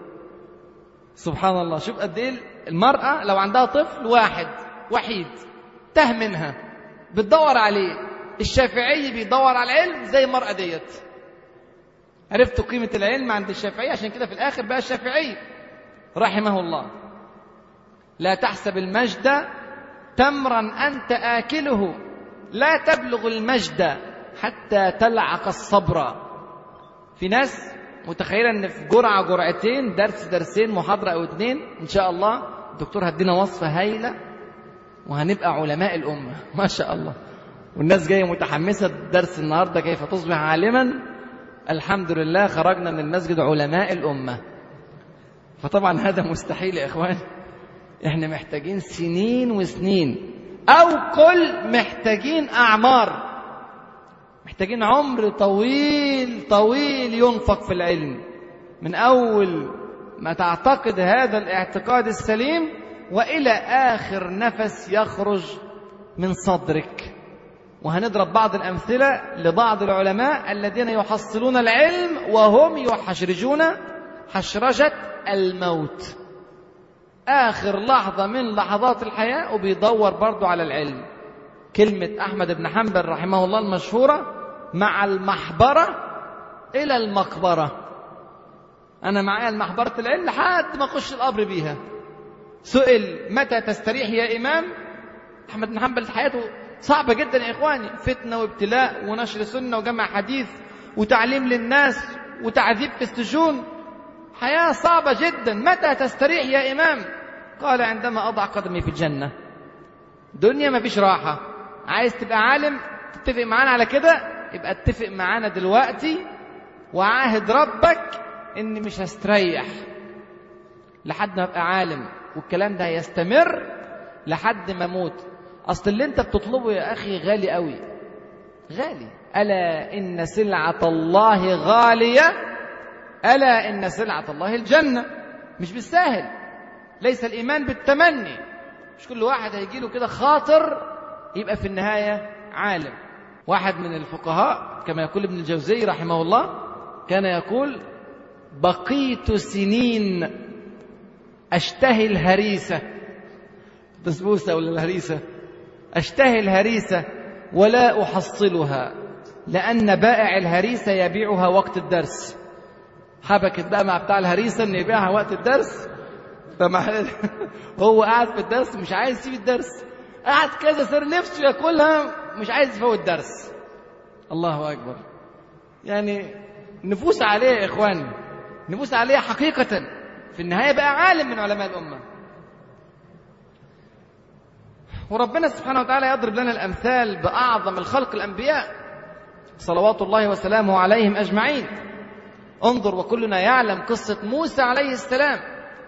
سبحان الله، شوف قد ايه المرأة لو عندها طفل واحد وحيد تاه منها بتدور عليه. الشافعي بيدور على العلم زي المرأة ديت. عرفتوا قيمة العلم عند الشافعي، عشان كده في الآخر بقى الشافعي رحمه الله. لا تحسب المجد تمرا أنت آكله، لا تبلغ المجد حتى تلعق الصبر. في ناس متخيلة ان في جرعة جرعتين درس درسين محاضرة او اتنين ان شاء الله الدكتور هدينا وصفة هايلة وهنبقى علماء الأمة ما شاء الله، والناس جاية متحمسة درس النهاردة كيف تصبح عالما. الحمد لله خرجنا من المسجد علماء الأمة. فطبعا هذا مستحيل يا إخوان، احنا محتاجين سنين وسنين، أو قل محتاجين أعمار، محتاجين عمر طويل طويل ينفق في العلم من أول ما تعتقد هذا الاعتقاد السليم وإلى آخر نفس يخرج من صدرك. وهنضرب بعض الأمثلة لبعض العلماء الذين يحصلون العلم وهم يحشرجون حشرجة الموت، آخر لحظة من لحظات الحياة وبيدور برضو على العلم. كلمة أحمد بن حنبل رحمه الله المشهورة: مع المحبرة إلى المقبرة. أنا معايا المحبرة العلم لحد ما أخش القبر بيها. سئل: متى تستريح يا إمام؟ أحمد بن حنبل حياته صعبة جدا يا إخواني، فتنة وابتلاء ونشر سنة وجمع حديث وتعليم للناس وتعذيب في السجون، حياة صعبة جدا. متى تستريح يا إمام؟ قال عندما أضع قدمي في الجنة. دنيا ما فيش راحة. عايز تبقى عالم تتفق معانا على كده؟ يبقى اتفق معانا دلوقتي وعاهد ربك إني مش هستريح لحد ما أبقى عالم، والكلام ده هيستمر لحد ما أموت. أصل اللي أنت بتطلبه يا أخي غالي قوي، غالي. ألا إن سلعة الله غالية، ألا إن سلعة الله الجنة. مش بالساهل، ليس الإيمان بالتمني. مش كل واحد هيجي له كده خاطر يبقى في النهاية عالم. واحد من الفقهاء كما يقول ابن الجوزي رحمه الله كان يقول: بقيت سنين أشتهي الهريسة، بسبوسة ولا الهريسة، أشتهي الهريسة ولا أحصلها، لأن بائع الهريسة يبيعها وقت الدرس. حبكت بقى مع بتاع الهريسة إنه يبيعها وقت الدرس، فمع هو قاعد في الدرس مش عايز يسيب الدرس، قاعد كذا سر نفسه ياكلها، مش عايز يفوت الدرس. الله أكبر. يعني نفوس عليه يا إخواني، نفوس عليه حقيقة. في النهاية بقى عالم من علماء الأمة. وربنا سبحانه وتعالى يضرب لنا الأمثال بأعظم الخلق الأنبياء صلوات الله وسلامه عليهم أجمعين. انظر، وكلنا يعلم قصة موسى عليه السلام.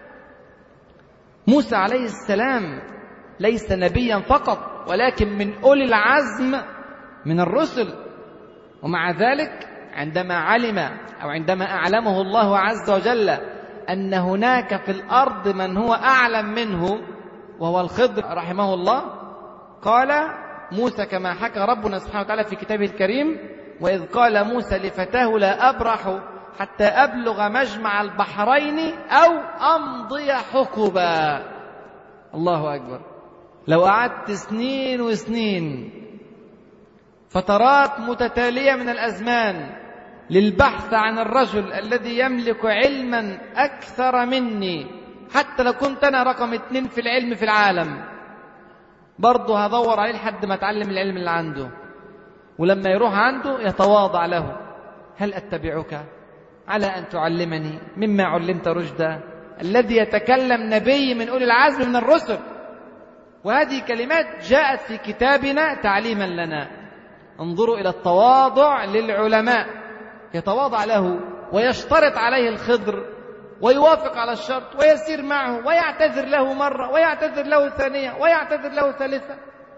موسى عليه السلام ليس نبيا فقط، ولكن من أولي العزم من الرسل. ومع ذلك عندما علم أو عندما أعلمه الله عز وجل أن هناك في الأرض من هو أعلم منه وهو الخضر رحمه الله، قال موسى كما حكى ربنا سبحانه وتعالى في كتابه الكريم: وإذ قال موسى لفتاه لا أبرح حتى أبلغ مجمع البحرين أو أمضي حقبا. الله أكبر. لو قعدت سنين وسنين، فترات متتالية من الأزمان للبحث عن الرجل الذي يملك علما أكثر مني، حتى لو كنت أنا رقم اتنين في العلم في العالم، برضه هدور عليه لحد ما أتعلم العلم اللي عنده. ولما يروح عنده يتواضع له: هل أتبعك على أن تعلمني مما علمت رشدا؟ الذي يتكلم نبي من أولي العزم من الرسل. وهذه كلمات جاءت في كتابنا تعليما لنا. انظروا إلى التواضع للعلماء، يتواضع له ويشترط عليه الخضر ويوافق على الشرط ويسير معه ويعتذر له مرة ويعتذر له ثانية ويعتذر له ثالثة.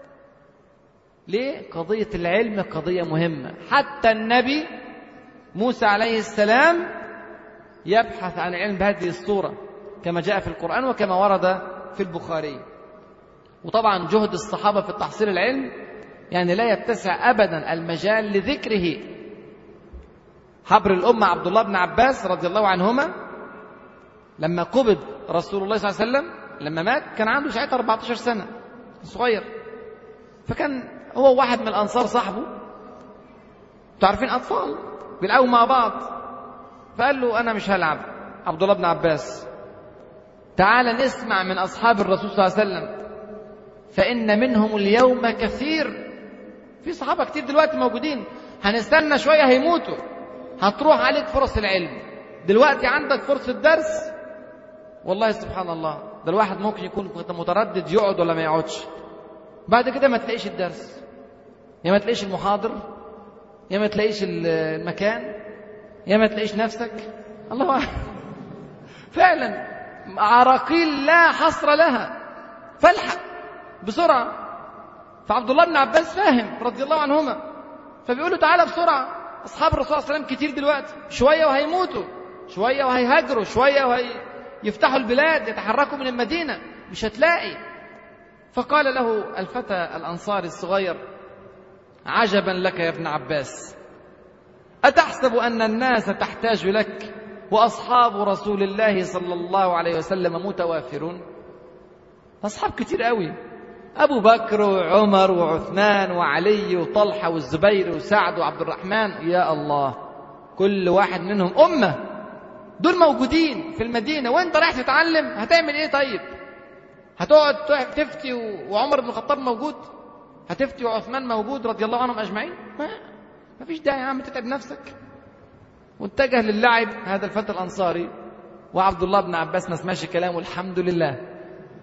ليه؟ قضية العلم قضية مهمة. حتى النبي موسى عليه السلام يبحث عن العلم بهذه الصورة كما جاء في القرآن وكما ورد في البخاري. وطبعا جهد الصحابة في تحصيل العلم يعني لا يتسع أبدا المجال لذكره. حبر الأمة عبد الله بن عباس رضي الله عنهما لما قبض رسول الله صلى الله عليه وسلم، لما مات كان عنده ساعتها أربعة عشر سنة، صغير. فكان هو واحد من الأنصار صاحبه، تعرفين أطفال بيلعبوا مع بعض، فقال له: أنا مش هلعب عبد الله بن عباس، تعال نسمع من أصحاب الرسول صلى الله عليه وسلم، فإن منهم اليوم كثير. في صحابة كتير دلوقتي موجودين، هنستنى شوية هيموتوا، هتروح عليك فرص العلم. دلوقتي عندك فرصة درس. والله سبحان الله، ده الواحد ممكن يكون متردد يقعد ولا ما يقعدش، بعد كده ما تلاقيش الدرس، يا ما تلاقيش المحاضر، يا ما تلاقيش المكان، يا ما تلاقيش نفسك. الله أعلم. فعلا عراقيل لا حصر لها، فالحق بسرعة. فعبد الله بن عباس فاهم رضي الله عنهما، فبيقولوا: تعالى بسرعة، أصحاب الرسول صلى الله عليه وسلم كتير دلوقتي، شوية وهيموتوا، شوية وهيهاجروا، شوية وهيفتحوا البلاد، يتحركوا من المدينة، مش هتلاقي. فقال له الفتى الأنصاري الصغير: عجبا لك يا ابن عباس، أتحسب أن الناس تحتاج لك وأصحاب رسول الله صلى الله عليه وسلم متوافرون؟ أصحاب كتير قوي، أبو بكر وعمر وعثمان وعلي وطلحة والزبير وسعد وعبد الرحمن، يا الله، كل واحد منهم أمة، دول موجودين في المدينة، وانت رايح تتعلم هتعمل ايه؟ طيب هتقعد تفتي وعمر بن الخطاب موجود، هتفتي وعثمان موجود رضي الله عنهم أجمعين؟ ما ما فيش داعي يا عم تتعب نفسك. واتجه للعب هذا الفتى الأنصاري، وعبد الله بن عباس ما سمعش كلامه، الحمد لله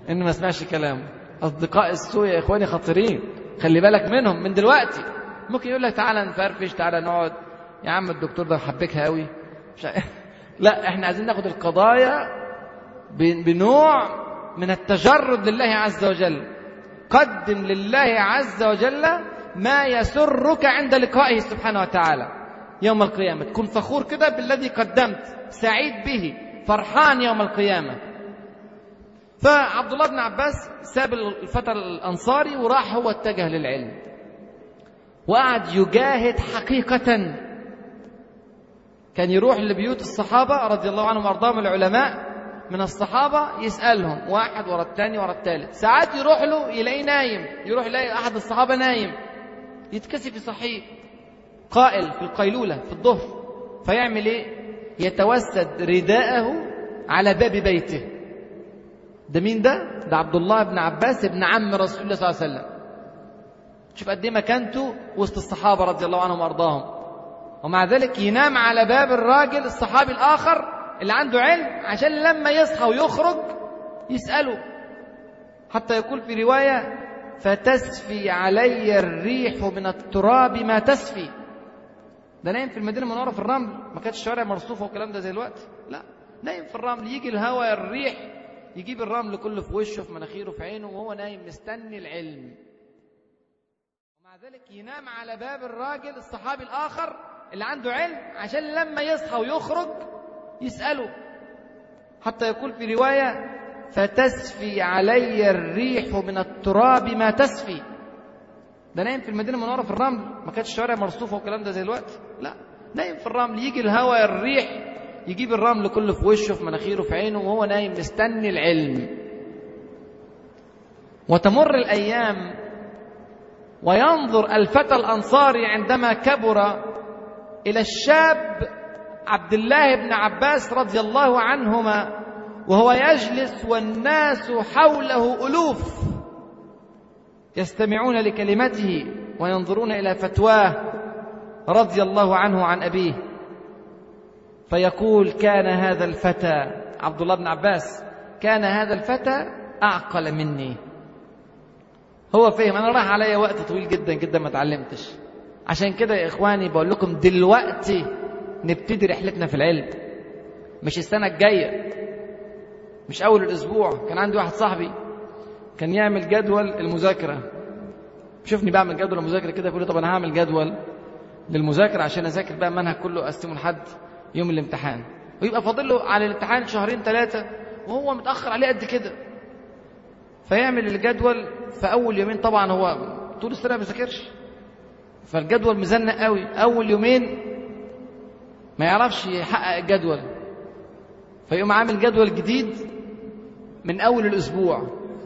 إنه ما سمعش كلامه. أصدقاء السوء يا إخواني خطيرين، خلي بالك منهم من دلوقتي. ممكن يقول لك تعالى نفرفش، تعالى نقعد، يا عم الدكتور ده محبكها قوي. لا، احنا عايزين ناخد القضايا بنوع من التجرد لله عز وجل. قدم لله عز وجل ما يسرك عند لقائه سبحانه وتعالى يوم القيامة. تكون فخور كده بالذي قدمت، سعيد به، فرحان يوم القيامة. فعبد الله بن عباس ساب الفتى الأنصاري وراح هو اتجه للعلم، وقعد يجاهد حقيقة. كان يروح لبيوت الصحابة رضي الله عنهم وارضاهم، العلماء من الصحابة، يسألهم واحد ورا الثاني ورا الثالث. ساعات يروح له يلاقيه نايم، يروح يلاقي أحد الصحابة نايم، يتكسف يصحيه، قائل في القيلولة في الظهر. فيعمل ايه؟ يتوسد رداءه على باب بيته. ده مين ده؟ ده عبد الله بن عباس ابن عم رسول الله صلى الله عليه وسلم. شوف قد ايه مكانته وسط الصحابة رضي الله عنهم وارضاهم. ومع ذلك ينام على باب الراجل الصحابي الآخر اللي عنده علم، عشان لما يصحى ويخرج يسأله. حتى يقول في رواية: فتسفي علي الريح من التراب ما تسفي. ده نايم في المدينة المنورة في الرمل، ما كانتش الشوارع مرصوفة والكلام ده زي الوقت، لا، نايم في الرمل. يجي الهواء الريح يجيب الرمل كله في وشه، في مناخيره، في عينه، وهو نايم مستني العلم. ومع ذلك ينام على باب الراجل الصحابي الآخر اللي عنده علم، عشان لما يصحى ويخرج يسأله. حتى يقول في رواية: فتسفي علي الريح من التراب ما تسفي. ده نايم في المدينة المنورة في الرمل، ما كانتش الشوارع مرصوفة والكلام ده زي الوقت، لا، نايم في الرمل. يجي الهواء الريح يجيب الرمل كله في وشه، في مناخيره، في عينه، وهو نايم مستني العلم. وتمر الأيام، وينظر الفتى الأنصاري عندما كبر إلى الشاب عبد الله بن عباس رضي الله عنهما، وهو يجلس والناس حوله ألوف يستمعون لكلمته وينظرون إلى فتواه رضي الله عنه عن أبيه. فيقول: كان هذا الفتى، عبد الله بن عباس، كان هذا الفتى أعقل مني. هو فهم أنا راح علي وقت طويل جدا جدا ما تعلمتش. عشان كده يا إخواني بقول لكم دلوقتي نبتدي رحلتنا في العلم، مش السنة الجاية، مش أول الأسبوع. كان عندي واحد صاحبي كان يعمل جدول المذاكرة، شوفني بعمل جدول المذاكرة كده، يقول لي: طب أنا هعمل جدول للمذاكرة عشان أذاكر بقى المنهج كله، أقسمه لحد يوم الامتحان، ويبقى فاضل له على الامتحان شهرين ثلاثة وهو متأخر عليه قد كده. فيعمل الجدول في أول يومين، طبعا هو طول السنة ما بيذاكرش، فالجدول مزنق قوي. أول يومين ما يعرفش يحقق الجدول، فيقوم عامل جدول جديد من أول الأسبوع.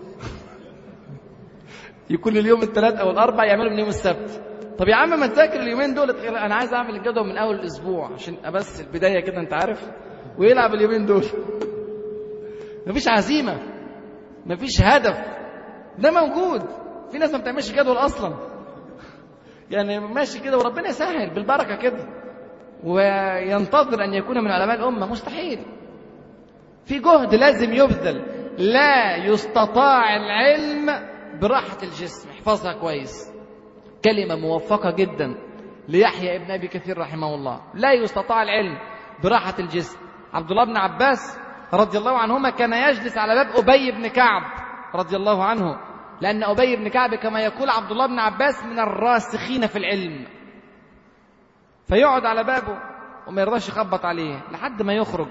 يكون اليوم الثلاث أو الأربع يعمله من يوم السبت. طب يا عم ما تذاكر اليومين دول، أنا عايز أعمل الجدول من أول الأسبوع عشان بس البداية كده أنت عارف، ويلعب اليومين دول. مفيش عزيمة، مفيش هدف. ده موجود في ناس ما بتعملش جدول أصلا، يعني ماشي كده وربنا يسهل بالبركة كده، وينتظر أن يكون من علماء الأمة. مستحيل. في جهد لازم يبذل. لا يستطاع العلم براحة الجسم. احفظها كويس، كلمة موفقة جدا ليحيى ابن أبي كثير رحمه الله. لا يستطاع العلم براحة الجسم. عبد الله بن عباس رضي الله عنهما كان يجلس على باب أبي بن كعب رضي الله عنه، لأن أبي بن كعب كما يقول عبد الله بن عباس من الراسخين في العلم. فيقعد على بابه وما يرضاش يخبط عليه لحد ما يخرج.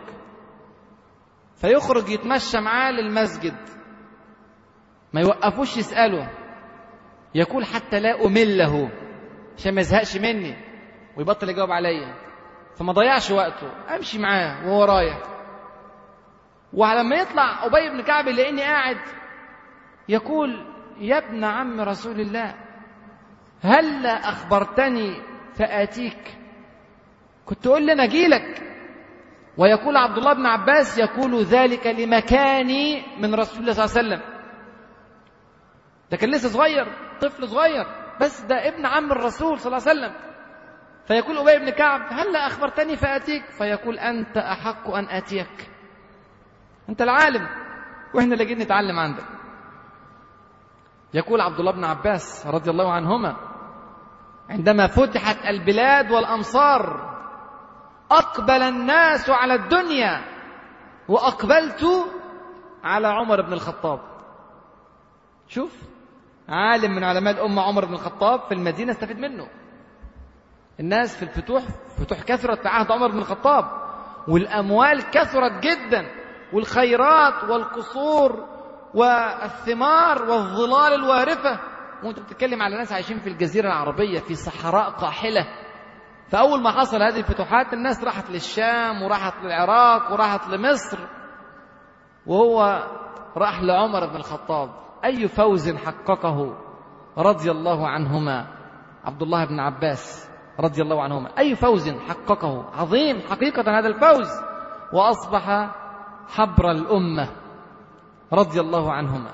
فيخرج يتمشى معاه للمسجد، ما يوقفوش يسأله، يقول: حتى لا أمله، عشان ما يزهقش مني ويبطل يجاوب عليا، فما ضيعش وقته، أمشي معاه وهو رايح. ولما يطلع أبي بن كعب لأني قاعد، يقول: يا ابن عم رسول الله، هل أخبرتني فآتيك؟ كنت تقول لي أنا أجيلك. ويقول عبد الله بن عباس: يقول ذلك لمكاني من رسول الله صلى الله عليه وسلم. ده كان لسه صغير، طفل صغير، بس ده ابن عم الرسول صلى الله عليه وسلم. فيقول أبي بن كعب: هل أخبرتني فآتيك؟ فيقول: أنت أحق أن آتيك، أنت العالم وإحنا اللي جينا نتعلم عندك. يقول عبد الله بن عباس رضي الله عنهما: عندما فتحت البلاد والأمصار أقبل الناس على الدنيا وأقبلت على عمر بن الخطاب. شوف، عالم من علماء الأمة عمر بن الخطاب في المدينة استفيد منه. الناس في الفتوح فتوح كثرت في عهد عمر بن الخطاب، والأموال كثرت جدا، والخيرات والقصور والثمار والظلال الوارفة، وانت بتتكلم على ناس عايشين في الجزيرة العربية في صحراء قاحلة. فأول ما حصل هذه الفتوحات الناس راحت للشام وراحت للعراق وراحت لمصر، وهو راح لعمر بن الخطاب. أي فوز حققه رضي الله عنهما عبد الله بن عباس رضي الله عنهما، أي فوز حققه عظيم حقيقة هذا الفوز، وأصبح حبر الأمة رضي الله عنهما.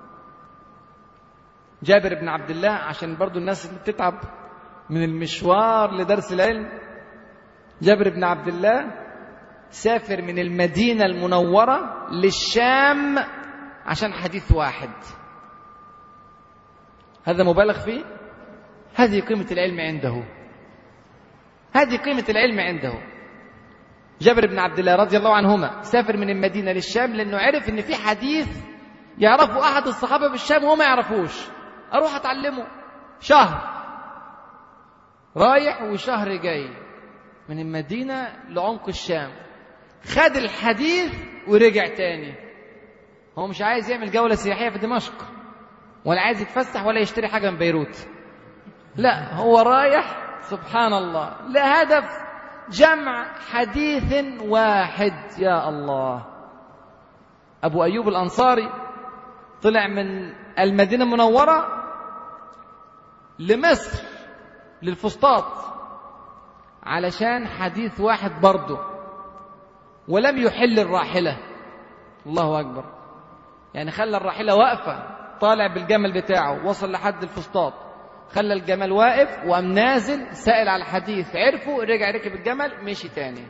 جابر بن عبد الله، عشان برضو الناس اللي بتتعب من المشوار لدرس العلم، جابر بن عبد الله سافر من المدينة المنورة للشام عشان حديث واحد. هذا مبالغ فيه؟ هذه قيمة العلم عنده، هذه قيمة العلم عنده. جابر بن عبد الله رضي الله عنهما سافر من المدينة للشام لأنه عرف أن في حديث يعرفه أحد الصحابة بالشام وهو ما يعرفوش، أروح أتعلمه. شهر رايح وشهر جاي من المدينة لعمق الشام، خد الحديث ورجع تاني. هو مش عايز يعمل جولة سياحية في دمشق، ولا عايز يتفسح، ولا يشتري حاجة من بيروت، لا، هو رايح سبحان الله لهدف جمع حديث واحد. يا الله. أبو أيوب الأنصاري طلع من المدينة المنورة لمصر للفسطاط علشان حديث واحد برضه، ولم يحل الراحلة. الله أكبر. يعني خلى الراحلة واقفة، طالع بالجمل بتاعه، وصل لحد الفسطاط، خلى الجمل واقف وقام نازل سائل على الحديث، عرفه، رجع ركب الجمل مشي تاني.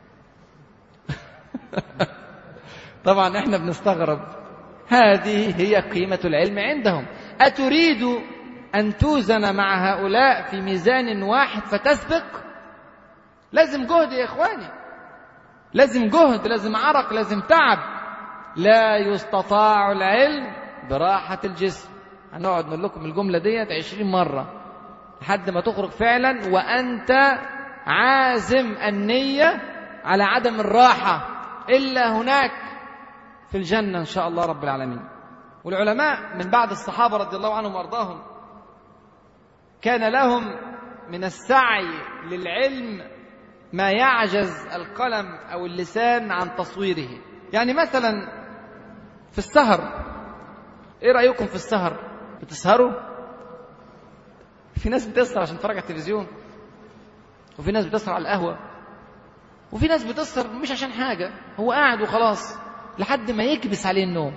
طبعا احنا بنستغرب. هذه هي قيمة العلم عندهم. أتريد أن توزن مع هؤلاء في ميزان واحد فتسبق؟ لازم جهد يا إخواني، لازم جهد، لازم عرق، لازم تعب. لا يستطاع العلم براحة الجسم. هنقعد نقول لكم الجملة ديت عشرين مرة لحد ما تخرج فعلا وأنت عازم النية على عدم الراحة إلا هناك في الجنة إن شاء الله رب العالمين. والعلماء من بعد الصحابة رضي الله عنهم وأرضاهم كان لهم من السعي للعلم ما يعجز القلم أو اللسان عن تصويره. يعني مثلا في السهر، إيه رأيكم في السهر؟ بتسهروا؟ في ناس بتسهر عشان تتفرج على التلفزيون، وفي ناس بتسهر على القهوة، وفي ناس بتسهر مش عشان حاجة، هو قاعد وخلاص لحد ما يكبس عليه النوم.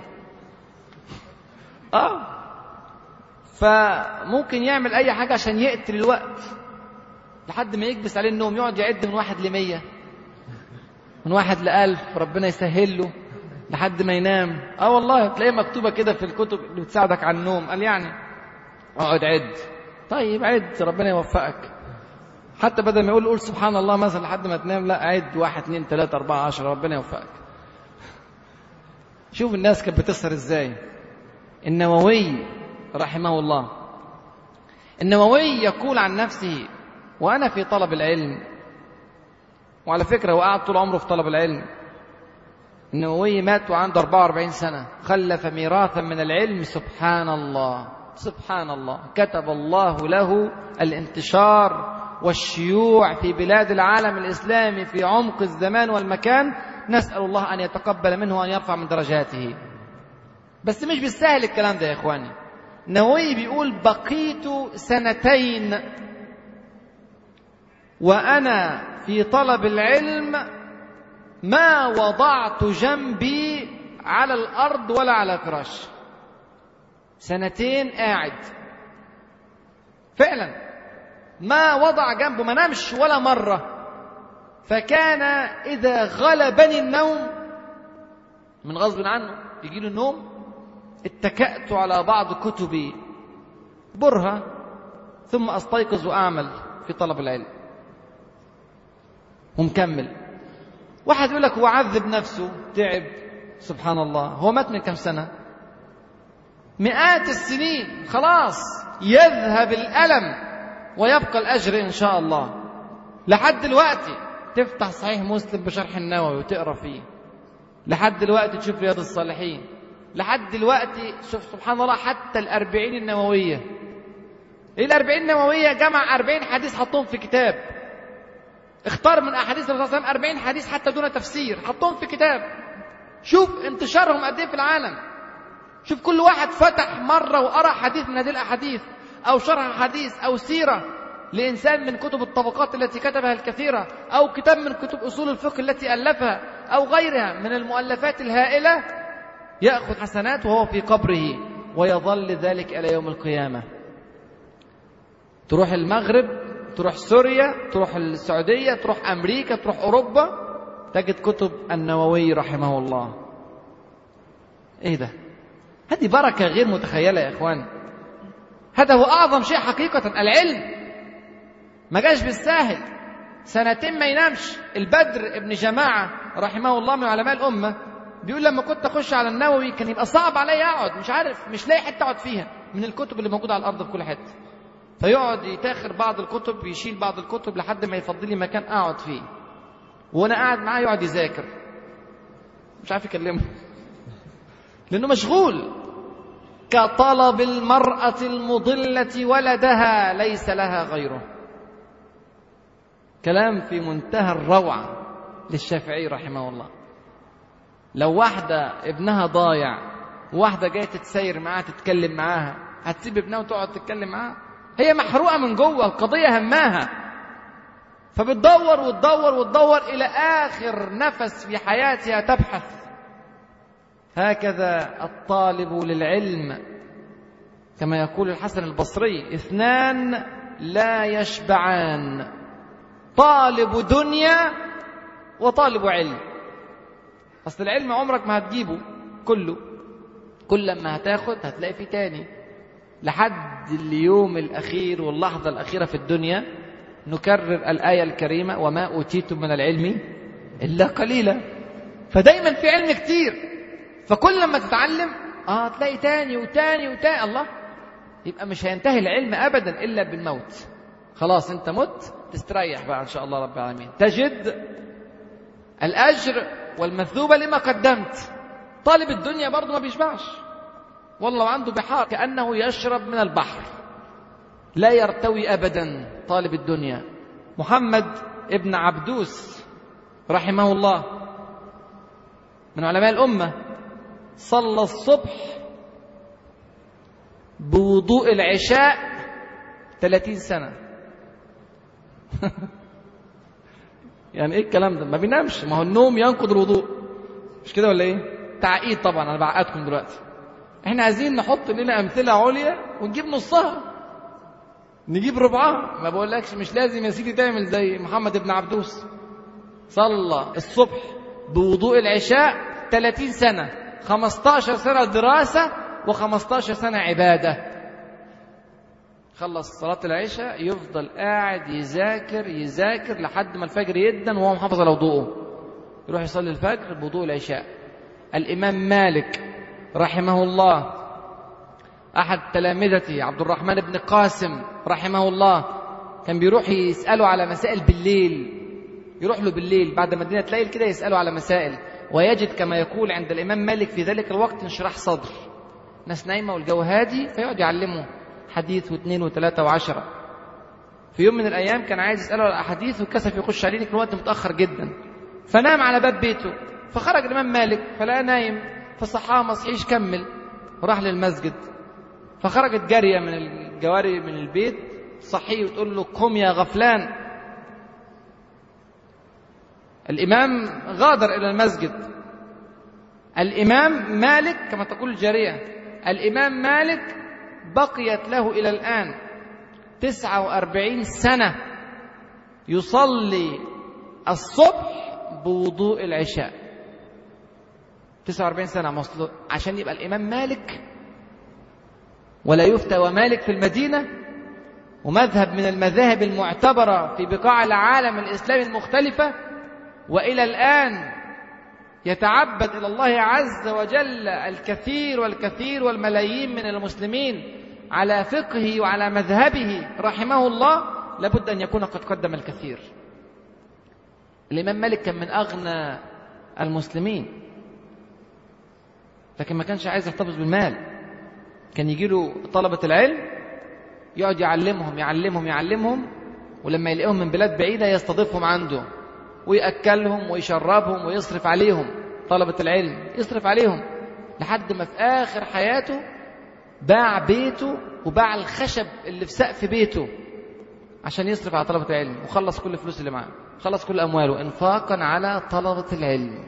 آه فممكن يعمل أي حاجة عشان يقتل الوقت لحد ما يكبس عليه النوم، يقعد يعد من واحد لمية، من واحد لألف، ربنا يسهل له لحد ما ينام. اه والله تلاقيه مكتوبة كده في الكتب اللي بتساعدك على النوم، قال يعني اقعد عد. طيب عد، ربنا يوفقك. حتى بدل ما يقول قول سبحان الله مثلا لحد ما تنام، لا، عد واحد اثنين ثلاثة أربعة عشرة، ربنا يوفقك. شوف الناس كانت بتسهر ازاي. النووي رحمه الله، النووي يقول عن نفسه وأنا في طلب العلم، وعلى فكرة هو قعد طول عمره في طلب العلم. النووي مات وعنده أربعة وأربعين سنة، خلف ميراثا من العلم. سبحان الله سبحان الله. كتب الله له الانتشار والشيوع في بلاد العالم الإسلامي في عمق الزمان والمكان. نسأل الله أن يتقبل منه وأن يرفع من درجاته. بس مش بالسهل الكلام ده يا إخواني. النووي بيقول بقيت سنتين وأنا في طلب العلم ما وضعت جنبي على الأرض ولا على فراش. سنتين قاعد فعلا، ما وضع جنبه، ما نامش ولا مرة. فكان إذا غلبني النوم من غصب عنه يجي له النوم، اتكأت على بعض كتبي برهة ثم أستيقظ وأعمل في طلب العلم ومكمل. واحد يقول لك هو عذب نفسه تعب، سبحان الله، هو مات من كم سنة؟ مئات السنين، خلاص يذهب الألم ويبقى الأجر إن شاء الله. لحد دلوقتي تفتح صحيح مسلم بشرح النووي وتقرأ فيه، لحد دلوقتي تشوف رياض الصالحين، لحد دلوقتي شوف سبحان الله حتى الأربعين النووية. إيه الأربعين النووية؟ جمع أربعين حديث حطهم في كتاب، اختار من أحاديث الرسول صلى الله عليه وسلم أربعين حديث حتى دون تفسير حطهم في كتاب. شوف انتشارهم قد ايه في العالم. شوف كل واحد فتح مرة وقرأ حديث من هذه الأحاديث أو شرح حديث أو سيرة لإنسان من كتب الطبقات التي كتبها الكثيرة، أو كتاب من كتب أصول الفقه التي ألفها، أو غيرها من المؤلفات الهائلة، يأخذ حسنات وهو في قبره ويظل ذلك إلى يوم القيامة. تروح المغرب، تروح سوريا، تروح السعودية، تروح أمريكا، تروح أوروبا، تجد كتب النووي رحمه الله. إيه ده؟ هذه بركة غير متخيلة يا إخوان. هذا هو أعظم شيء حقيقة، العلم ما جاش بالساهل. سنتين ما ينامش. البدر ابن جماعة رحمه الله من علماء الأمة بيقول لما كنت أخش على النووي كان يبقى صعب علي أقعد، مش عارف، مش لاقي حتة أقعد فيها من الكتب اللي موجودة على الأرض في كل حتة، فيقعد يتاخر بعض الكتب، يشيل بعض الكتب لحد ما يفضل لي مكان أقعد فيه، وأنا قاعد معاه يقعد يذاكر مش عارف يكلمه لأنه مشغول. كطلب المرأة المضلة ولدها ليس لها غيره. كلام في منتهى الروعة للشافعي رحمه الله. لو واحدة ابنها ضايع وواحدة جاية تتسير معاها تتكلم معاها، هتسيب ابنها وتقعد تتكلم معاها؟ هي محروقة من جوه، القضية هماها، فبتدور وتدور وتدور إلى آخر نفس في حياتها تبحث. هكذا الطالب للعلم، كما يقول الحسن البصري: اثنان لا يشبعان، طالب دنيا وطالب علم. أصل العلم عمرك ما هتجيبه كله، كل لما هتاخد هتلاقي فيه تاني، لحد اليوم الأخير واللحظة الأخيرة في الدنيا نكرر الآية الكريمة: وما أوتيتم من العلم إلا قليلا. فدايما في علم كتير، فكل لما تتعلم آه تلاقي تاني وتاني وتاني. الله، يبقى مش هينتهي العلم أبدا إلا بالموت. خلاص أنت مت، تستريح بقى إن شاء الله رب العالمين، تجد الأجر والمثوبة لما قدمت. طالب الدنيا برضه ما بيشبعش، والله عنده بحار كأنه يشرب من البحر، لا يرتوي أبدا طالب الدنيا. محمد ابن عبدوس رحمه الله من علماء الأمة صلى الصبح بوضوء العشاء ثلاثين سنة يعني ايه الكلام ده؟ ما بينامش، ما هو النوم ينقض الوضوء، مش كده ولا ايه؟ تعقيد طبعا، انا بعقدكم دلوقتي. احنا عايزين نحط لنا امثله عليا ونجيب نصها، نجيب ربعها. ما بقولكش مش لازم يا سيدي تعمل زي محمد بن عبدوس، صلى الصبح بوضوء العشاء ثلاثين سنة، خمستاشر سنة دراسة وخمستاشر سنة عبادة. خلص صلاة العشاء يفضل قاعد يذاكر يذاكر لحد ما الفجر يدن وهو محافظ على وضوءه، يروح يصلي الفجر بوضوء العشاء. الإمام مالك رحمه الله أحد تلامذته عبد الرحمن بن قاسم رحمه الله كان بيروح يسأله على مسائل بالليل، يروح له بالليل بعد ما الدنيا تليل كده يسأله على مسائل، ويجد كما يقول عند الإمام مالك في ذلك الوقت انشراح صدر، ناس نايمة والجو هادي، فيقعد يعلمه حديث واثنين وثلاثة وعشرة. في يوم من الأيام كان عايز يسأله على أحاديث وكسف يخش عليه لأن الوقت متأخر جدا، فنام على باب بيته، فخرج الإمام مالك فلقى نايم، فصحاه ما صحيش، كمل وراح للمسجد، فخرجت جارية من الجواري من البيت صحيه وتقول له: قم يا غفلان. الإمام غادر إلى المسجد. الإمام مالك كما تقول الجارية، الإمام مالك بقيت له إلى الآن تسعة وأربعين سنة يصلي الصبح بوضوء العشاء. تسعة وأربعين سنة مصلو عشان يبقى الإمام مالك. ولا يفتى ومالك في المدينة، ومذهب من المذاهب المعتبرة في بقاع العالم الإسلامي المختلفة، وإلى الآن يتعبد إلى الله عز وجل الكثير والكثير والملايين من المسلمين على فقهه وعلى مذهبه رحمه الله، لابد أن يكون قد قدم الكثير. الإمام مالك كان من أغنى المسلمين، لكن ما كانش عايز يحتفظ بالمال. كان يجي له طلبة العلم يقعد يعلمهم يعلمهم يعلمهم، ولما يلاقيهم من بلاد بعيدة يستضيفهم عنده ويأكلهم ويشربهم ويصرف عليهم. طلبة العلم يصرف عليهم لحد ما في آخر حياته باع بيته وباع الخشب اللي في سقف بيته عشان يصرف على طلبة العلم، وخلص كل الفلوس اللي معاه، خلص كل أمواله إنفاقا على طلبة العلم.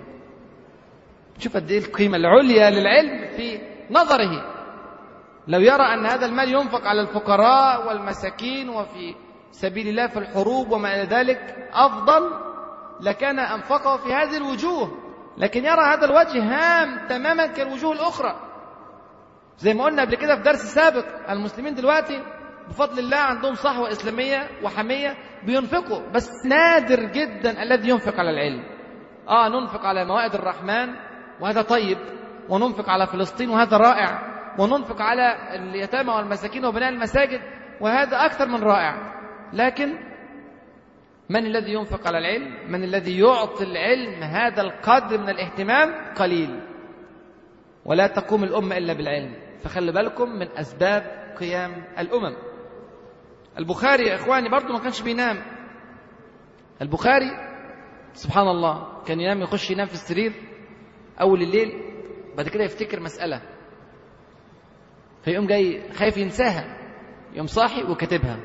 شوف قد إيه القيمة العليا للعلم في نظره. لو يرى أن هذا المال ينفق على الفقراء والمساكين وفي سبيل الله في الحروب وما إلى ذلك أفضل، لكان أنفقه في هذه الوجوه، لكن يرى هذا الوجه هام تماما كالوجوه الأخرى. زي ما قلنا قبل كده في درس سابق، المسلمين دلوقتي بفضل الله عندهم صحوة إسلامية وحمية، بينفقوا، بس نادر جدا الذي ينفق على العلم. آه ننفق على موائد الرحمن وهذا طيب، وننفق على فلسطين وهذا رائع، وننفق على اليتامى والمساكين وبناء المساجد وهذا أكثر من رائع، لكن من الذي ينفق على العلم؟ من الذي يعطي العلم هذا القدر من الاهتمام؟ قليل. ولا تقوم الأمة إلا بالعلم، فخلي بالكم من أسباب قيام الأمم. البخاري يا إخواني برضو ما كانش بينام. البخاري سبحان الله كان ينام، يخش ينام في السرير أول الليل، بعد كده يفتكر مسألة فيقوم جاي خايف ينساها، يقوم صاحي وكاتبها،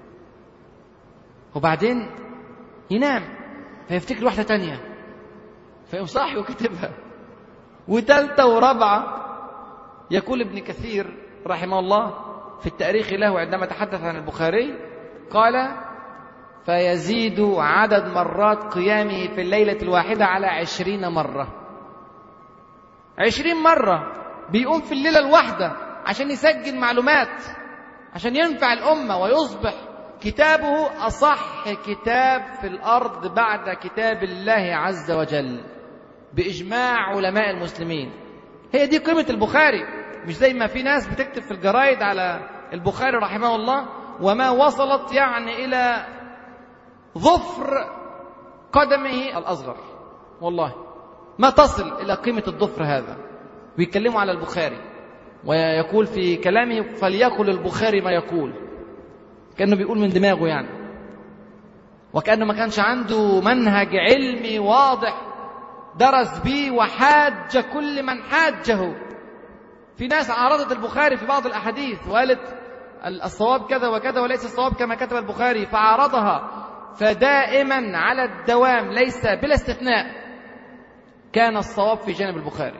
وبعدين ينام فيفتكر واحدة تانية فيقوم صاحي وكاتبها، وثالثة ورابعة. يقول ابن كثير رحمه الله في التاريخ له عندما تحدث عن البخاري قال: فيزيد عدد مرات قيامه في الليلة الواحدة على عشرين مرة. عشرين مرة بيقوم في الليلة الواحدة عشان يسجل معلومات، عشان ينفع الأمة، ويصبح كتابه أصح كتاب في الأرض بعد كتاب الله عز وجل بإجماع علماء المسلمين. هي دي قيمة البخاري، مش زي ما في ناس بتكتب في الجرايد على البخاري رحمه الله وما وصلت يعني إلى ظفر قدمه الأصغر، والله ما تصل إلى قيمة الظفر هذا. ويتكلموا على البخاري ويقول في كلامه: فليقل البخاري ما يقول، كأنه بيقول من دماغه يعني، وكأنه ما كانش عنده منهج علمي واضح درس به وحاج كل من حاجه. في ناس عارضت البخاري في بعض الأحاديث وقالت الصواب كذا وكذا وليس الصواب كما كتب البخاري، فعارضها، فدائما على الدوام ليس بلا استثناء كان الصواب في جانب البخاري.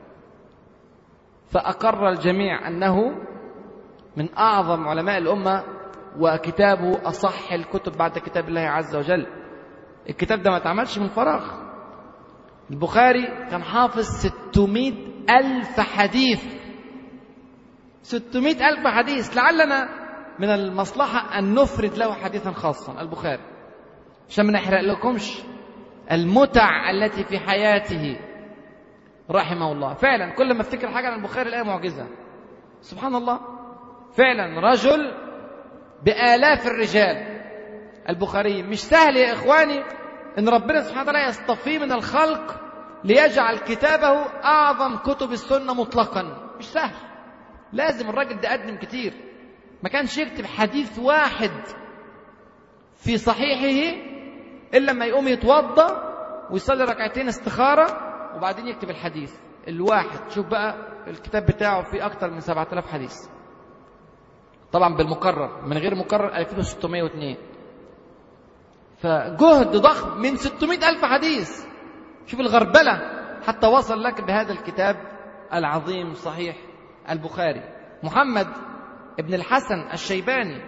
فأقر الجميع أنه من أعظم علماء الأمة، وكتابه أصح الكتب بعد كتاب الله عز وجل. الكتاب ده ما اتعملش من فراغ. البخاري كان حافظ ستمائة ألف حديث، ستمائة ألف حديث. لعلنا من المصلحة أن نفرد له حديثا خاصا البخاري عشان ما نحرق لكمش المتع التي في حياته رحمه الله. فعلا كل ما افتكر حاجة عن البخاري الآية معجزة، سبحان الله. فعلا رجل بآلاف الرجال. البخاري مش سهل يا إخواني إن ربنا سبحانه وتعالى يصطفيه من الخلق ليجعل كتابه أعظم كتب السنة مطلقا، مش سهل. لازم الراجل ده قدم كتير، ما كانش يكتب حديث واحد في صحيحه إلا لما يقوم يتوضأ ويصلي ركعتين استخارة وبعدين يكتب الحديث الواحد. شوف بقى الكتاب بتاعه فيه أكتر من سبعة آلاف حديث، طبعا بالمكرر، من غير مكرر ألفين وستمائة واثنين. فجهد ضخم من ستمائة ألف حديث. شوف الغربلة حتى وصل لك بهذا الكتاب العظيم صحيح البخاري. محمد ابن الحسن الشيباني،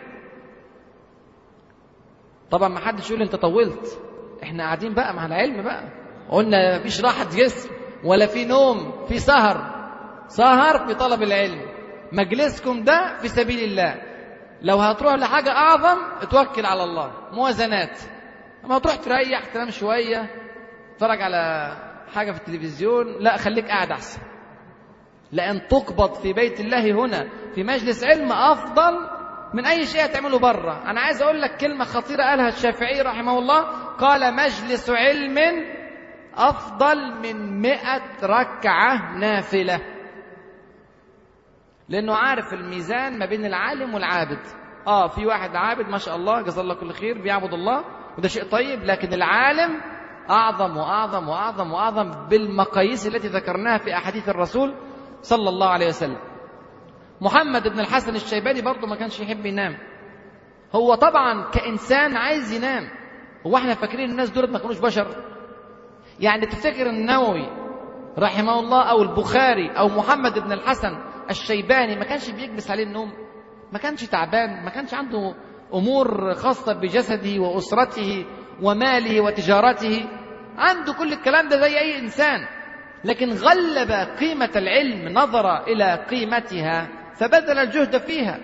طبعا ما حدش يقول انت طولت، احنا قاعدين بقى مع العلم بقى، قلنا مفيش راحة جسم ولا في نوم، في سهر، سهر في طلب العلم. مجلسكم ده في سبيل الله، لو هتروح لحاجة أعظم اتوكل على الله، موازنات. اما هتروح تريح تنام شوية تتفرج على حاجة في التلفزيون، لا خليك قاعد أحسن، لأن تقبض في بيت الله هنا في مجلس علم أفضل من أي شيء تعمله بره. أنا عايز أقول لك كلمة خطيرة قالها الشافعي رحمه الله، قال مجلس علم أفضل من مئة ركعة نافلة، لأنه عارف الميزان ما بين العالم والعابد. آه في واحد عابد ما شاء الله جزاه الله كل خير بيعبد الله وده شيء طيب، لكن العالم أعظم وأعظم وأعظم وأعظم بالمقاييس التي ذكرناها في أحاديث الرسول صلى الله عليه وسلم. محمد بن الحسن الشيباني برضه ما كانش يحب ينام. هو طبعا كإنسان عايز ينام. هو احنا فاكرين الناس دول ما كانوش بشر؟ يعني تفتكر النووي رحمه الله أو البخاري أو محمد بن الحسن الشيباني ما كانش بيكبس عليه النوم؟ ما كانش تعبان؟ ما كانش عنده أمور خاصة بجسده وأسرته وماله وتجارته؟ عنده كل الكلام ده زي أي إنسان، لكن غلب قيمة العلم، نظر إلى قيمتها فبذل الجهد فيها،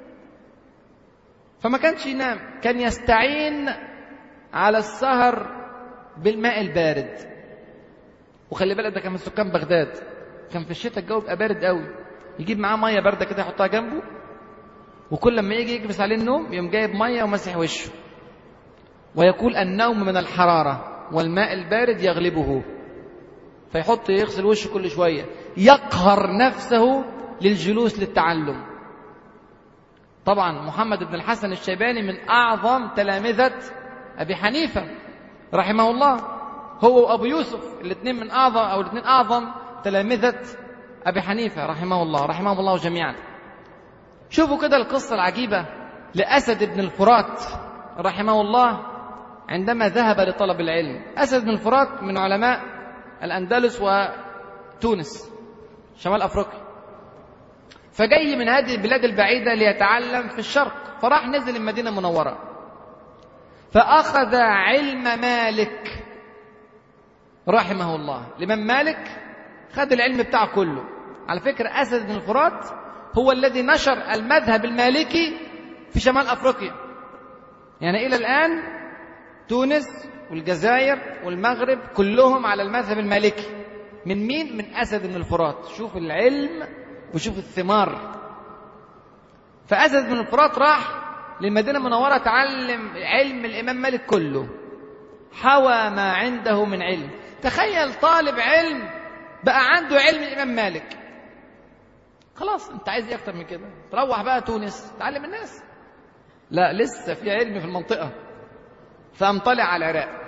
فما كانش ينام. كان يستعين على السهر بالماء البارد. وخلي بالك ده كان من سكان بغداد، كان في الشتاء الجو بيبقى بارد قوي، يجيب معاه ميه بارده كده يحطها جنبه، وكل لما يجي يكبس عليه النوم يقوم جايب ميه ومسح وشه، ويقول النوم من الحراره والماء البارد يغلبه، فيحط يغسل وشه كل شويه، يقهر نفسه للجلوس للتعلم. طبعا محمد بن الحسن الشيباني من اعظم تلامذه ابي حنيفه رحمه الله، هو وابو يوسف الاثنين من اعظم او الاثنين اعظم تلامذه ابي حنيفه رحمه الله، رحمهم الله جميعا. شوفوا كده القصه العجيبه لاسد بن الفرات رحمه الله عندما ذهب لطلب العلم. اسد بن الفرات من علماء الاندلس وتونس شمال افريقيا، فجاي من هذه البلاد البعيده ليتعلم في الشرق، فراح نزل المدينه المنوره فاخذ علم مالك رحمه الله. الامام مالك خد العلم بتاعه كله. على فكره اسد بن الفرات هو الذي نشر المذهب المالكي في شمال افريقيا، يعني الى الان تونس والجزائر والمغرب كلهم على المذهب المالكي. من مين؟ من اسد بن الفرات. شوف العلم وشوف الثمار. فاسد بن الفرات راح للمدينه المنوره تعلم علم الامام مالك كله، حوى ما عنده من علم. تخيل طالب علم بقى عنده علم الامام مالك، خلاص انت عايز ايه اكتر من كده؟ تروح بقى تونس تعلم الناس؟ لا، لسه في علم في المنطقه. فقام طالع على العراق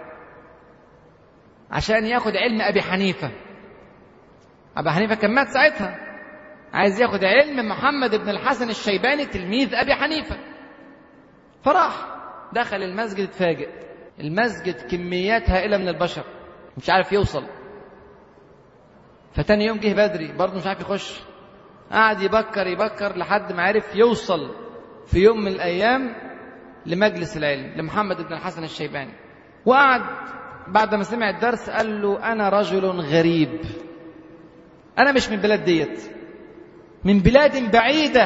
عشان ياخد علم ابي حنيفه. ابي حنيفه كان مات ساعتها، عايز ياخد علم محمد بن الحسن الشيباني تلميذ ابي حنيفه. فراح دخل المسجد، اتفاجئ المسجد كميات هائله من البشر مش عارف يوصل. فتاني يوم جه بدري برضه مش عارف يخش، قعد يبكر يبكر لحد ما عرف يوصل في يوم من الايام لمجلس العلم لمحمد بن الحسن الشيباني. وقعد بعد ما سمع الدرس قال له انا رجل غريب، انا مش من بلاد ديت، من بلاد بعيده،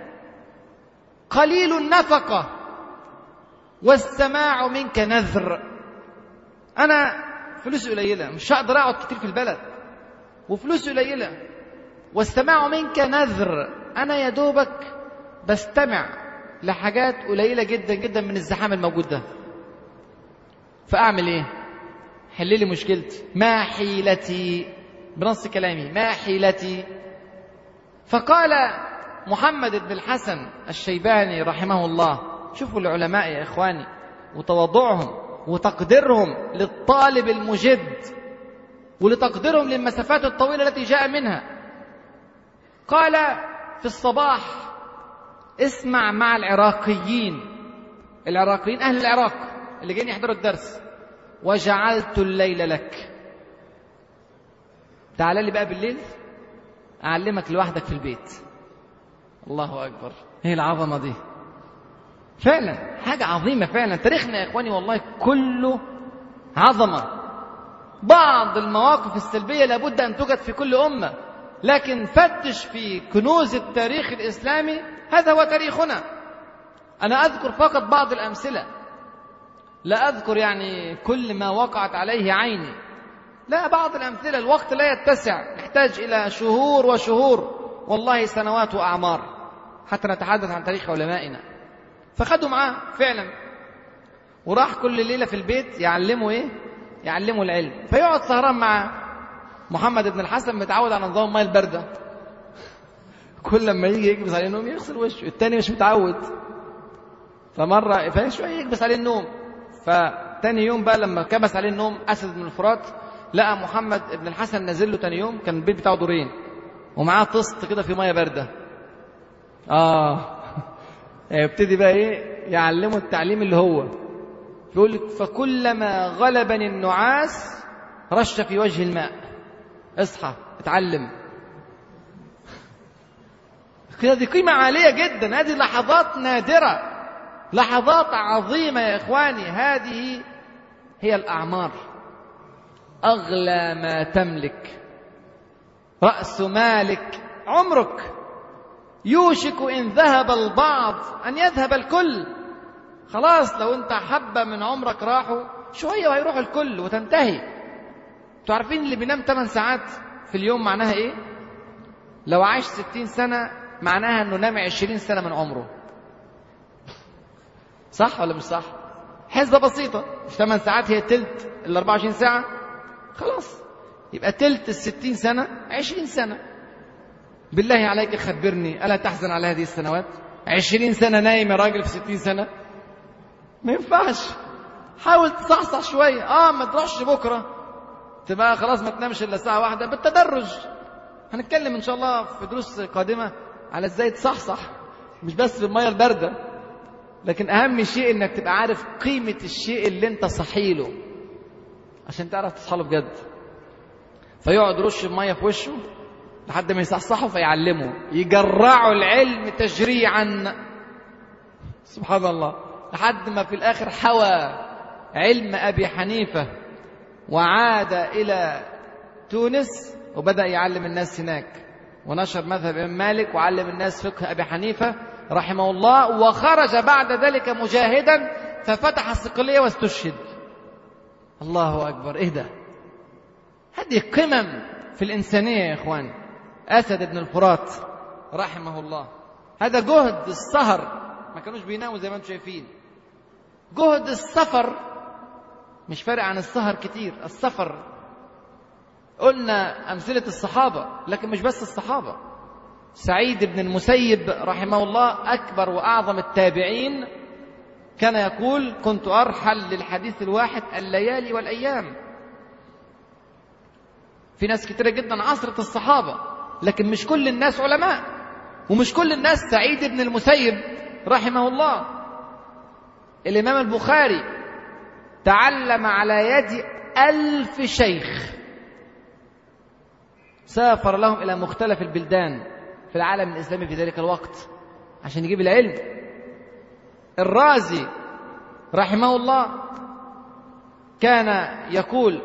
قليل النفقه والسماع منك نذر. انا فلوسي قليله، مش هقدر اقعد كتير في البلد، وفلوسي قليله، والسماع منك نذر، انا يا دوبك بستمع لحاجات قليله جدا جدا من الزحام الموجود ده. فاعمل ايه؟ حل لي مشكلتي، ما حيلتي؟ بنص كلامي ما حيلتي؟ فقال محمد بن الحسن الشيباني رحمه الله، شوفوا العلماء يا إخواني وتواضعهم وتقديرهم للطالب المجد ولتقديرهم للمسافات الطويلة التي جاء منها. قال في الصباح اسمع مع العراقيين، العراقيين أهل العراق اللي جايين يحضروا الدرس، وجعلت الليل لك. تعال لي بقى بالليل أعلمك لوحدك في البيت. الله أكبر، هي العظمة دي فعلا حاجة عظيمة فعلا. تاريخنا يا إخواني والله كله عظمة. بعض المواقف السلبية لابد أن توجد في كل أمة، لكن فتش في كنوز التاريخ الإسلامي، هذا هو تاريخنا. أنا أذكر فقط بعض الأمثلة، لا أذكر يعني كل ما وقعت عليه عيني، لا، بعض الأمثلة. الوقت لا يتسع، نحتاج إلى شهور وشهور، والله سنوات وأعمار حتى نتحدث عن تاريخ علمائنا. فخدوا معاه فعلا، وراح كل ليلة في البيت يعلموا إيه؟ يعلموا العلم. فيقعد سهران مع محمد بن الحسن، متعود على نظام الماء الباردة، كل لما يجي يكبس عليه النوم يغسل وشه، التاني مش متعود، فمرة فشوية يكبس عليه النوم. فتاني يوم بقى لما كبس عليه النوم أسد من الفرات، لقى محمد بن الحسن نازل له تاني يوم، كان البيت بتاعه دورين ومعاه طست كده في ميه بارده. اه يبتدي بقى ايه؟ يعلمه التعليم اللي هو يقول لك: فكلما غلبني النعاس رش في وجه الماء. اصحى اتعلم. هذه قيمة عالية جدا، هذه لحظات نادرة، لحظات عظيمة يا إخواني. هذه هي الأعمار، أغلى ما تملك، رأس مالك عمرك، يوشك إن ذهب البعض أن يذهب الكل. خلاص، لو أنت حبة من عمرك راحوا، شوية وهيروح الكل وتنتهي. تعرفين اللي بينام ثمان ساعات في اليوم معناها إيه؟ لو عاش ستين سنة معناها أنه نام عشرين سنة من عمره. صح ولا مش صح؟ حسبة بسيطة، مش ثمان ساعات هي تلت ال أربعة وعشرين ساعة؟ خلاص، يبقى تلت الستين سنة عشرين سنة. بالله عليك خبرني، ألا تحزن على هذه السنوات؟ عشرين سنة نايم يا راجل في ستين سنة؟ ما ينفعش. حاول تصحصح شوية. آه ما تروحش بكرة تبقى خلاص ما تنامش إلا ساعة واحدة، بالتدرج. هنتكلم إن شاء الله في دروس قادمة على إزاي تصحصح، مش بس بالمية الباردة، لكن أهم شيء إنك تبقى عارف قيمة الشيء اللي أنت صحيله عشان تعرف تصحله بجد. فيقعد رش المية في وشه لحد ما يصحصحه، فيعلمه، يجرعوا العلم تجريعا، سبحان الله، لحد ما في الآخر حوى علم أبي حنيفة وعاد إلى تونس وبدأ يعلم الناس هناك، ونشر مذهب الإمام مالك وعلم الناس فقه أبي حنيفة رحمه الله، وخرج بعد ذلك مجاهدا ففتح الصقلية واستشهد. الله أكبر، إيه ده؟ هذه قمم في الإنسانية يا إخوان. أسد بن الفرات رحمه الله، هذا جهد السهر، ما كانوش بيناموا زي ما انتم شايفين. جهد السفر مش فارق عن السهر كتير. السفر قلنا أمثلة الصحابة، لكن مش بس الصحابة. سعيد بن المسيب رحمه الله أكبر وأعظم التابعين كان يقول: كنت أرحل للحديث الواحد الليالي والأيام. في ناس كتيرة جدا عصرت الصحابة، لكن مش كل الناس علماء، ومش كل الناس. سعيد بن المسيب رحمه الله، الإمام البخاري تعلم على يد ألف شيخ، سافر لهم إلى مختلف البلدان في العالم الإسلامي في ذلك الوقت عشان يجيب العلم. الرازي رحمه الله كان يقول: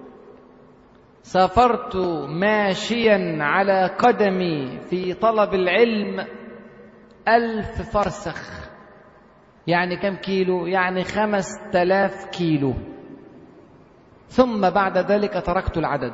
سافرت ماشيا على قدمي في طلب العلم ألف فرسخ. يعني كم كيلو؟ يعني خمس تلاف كيلو. ثم بعد ذلك تركت العدد.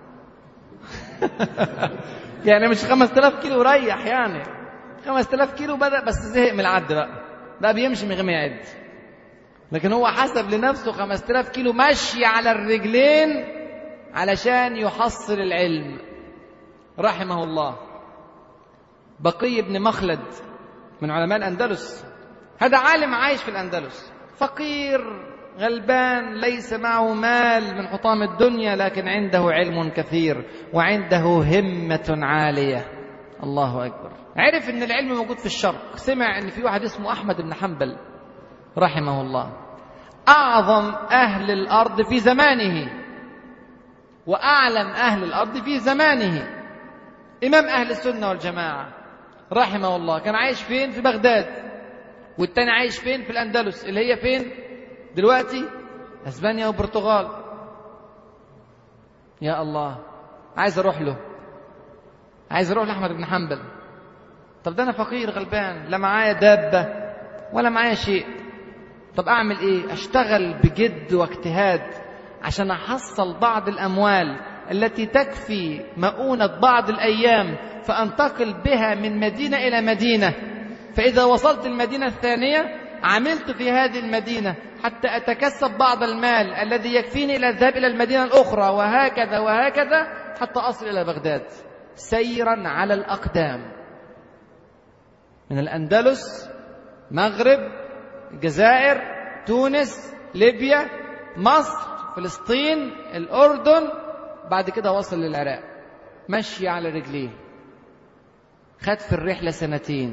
يعني مش خمس تلاف كيلو ريح، يعني خمس تلاف كيلو بدأ بس زهق من العد بقى، بقى بيمشي من غير ما يعد. لكن هو حسب لنفسه خمس تلاف كيلو مشي على الرجلين علشان يحصل العلم رحمه الله. بقي بن مخلد من علماء الأندلس، هذا عالم عايش في الأندلس، فقير غلبان، ليس معه مال من حطام الدنيا، لكن عنده علم كثير وعنده همة عالية. الله أكبر. عرف أن العلم موجود في الشرق، سمع أن في واحد اسمه أحمد بن حنبل رحمه الله، أعظم أهل الأرض في زمانه وأعلم أهل الأرض في زمانه، إمام أهل السنة والجماعة رحمه الله. كان عايش فين؟ في بغداد. والتاني عايش فين؟ في الأندلس، اللي هي فين دلوقتي؟ أسبانيا وبرتغال. يا الله، عايز أروح له. عايز اروح لاحمد بن حنبل. طب ده انا فقير غلبان، لا معايا دابه ولا معايا شيء. طب اعمل ايه؟ اشتغل بجد واجتهاد عشان احصل بعض الاموال التي تكفي مؤونة بعض الايام، فانتقل بها من مدينة الى مدينة. فاذا وصلت المدينة الثانية عملت في هذه المدينة حتى اتكسب بعض المال الذي يكفيني الى الذهاب الى المدينة الاخرى، وهكذا وهكذا حتى اصل الى بغداد سيرا على الاقدام، من الاندلس، مغرب، الجزائر، تونس، ليبيا، مصر، فلسطين، الأردن، بعد كده وصل للعراق مشي على رجليه. خد في الرحلة سنتين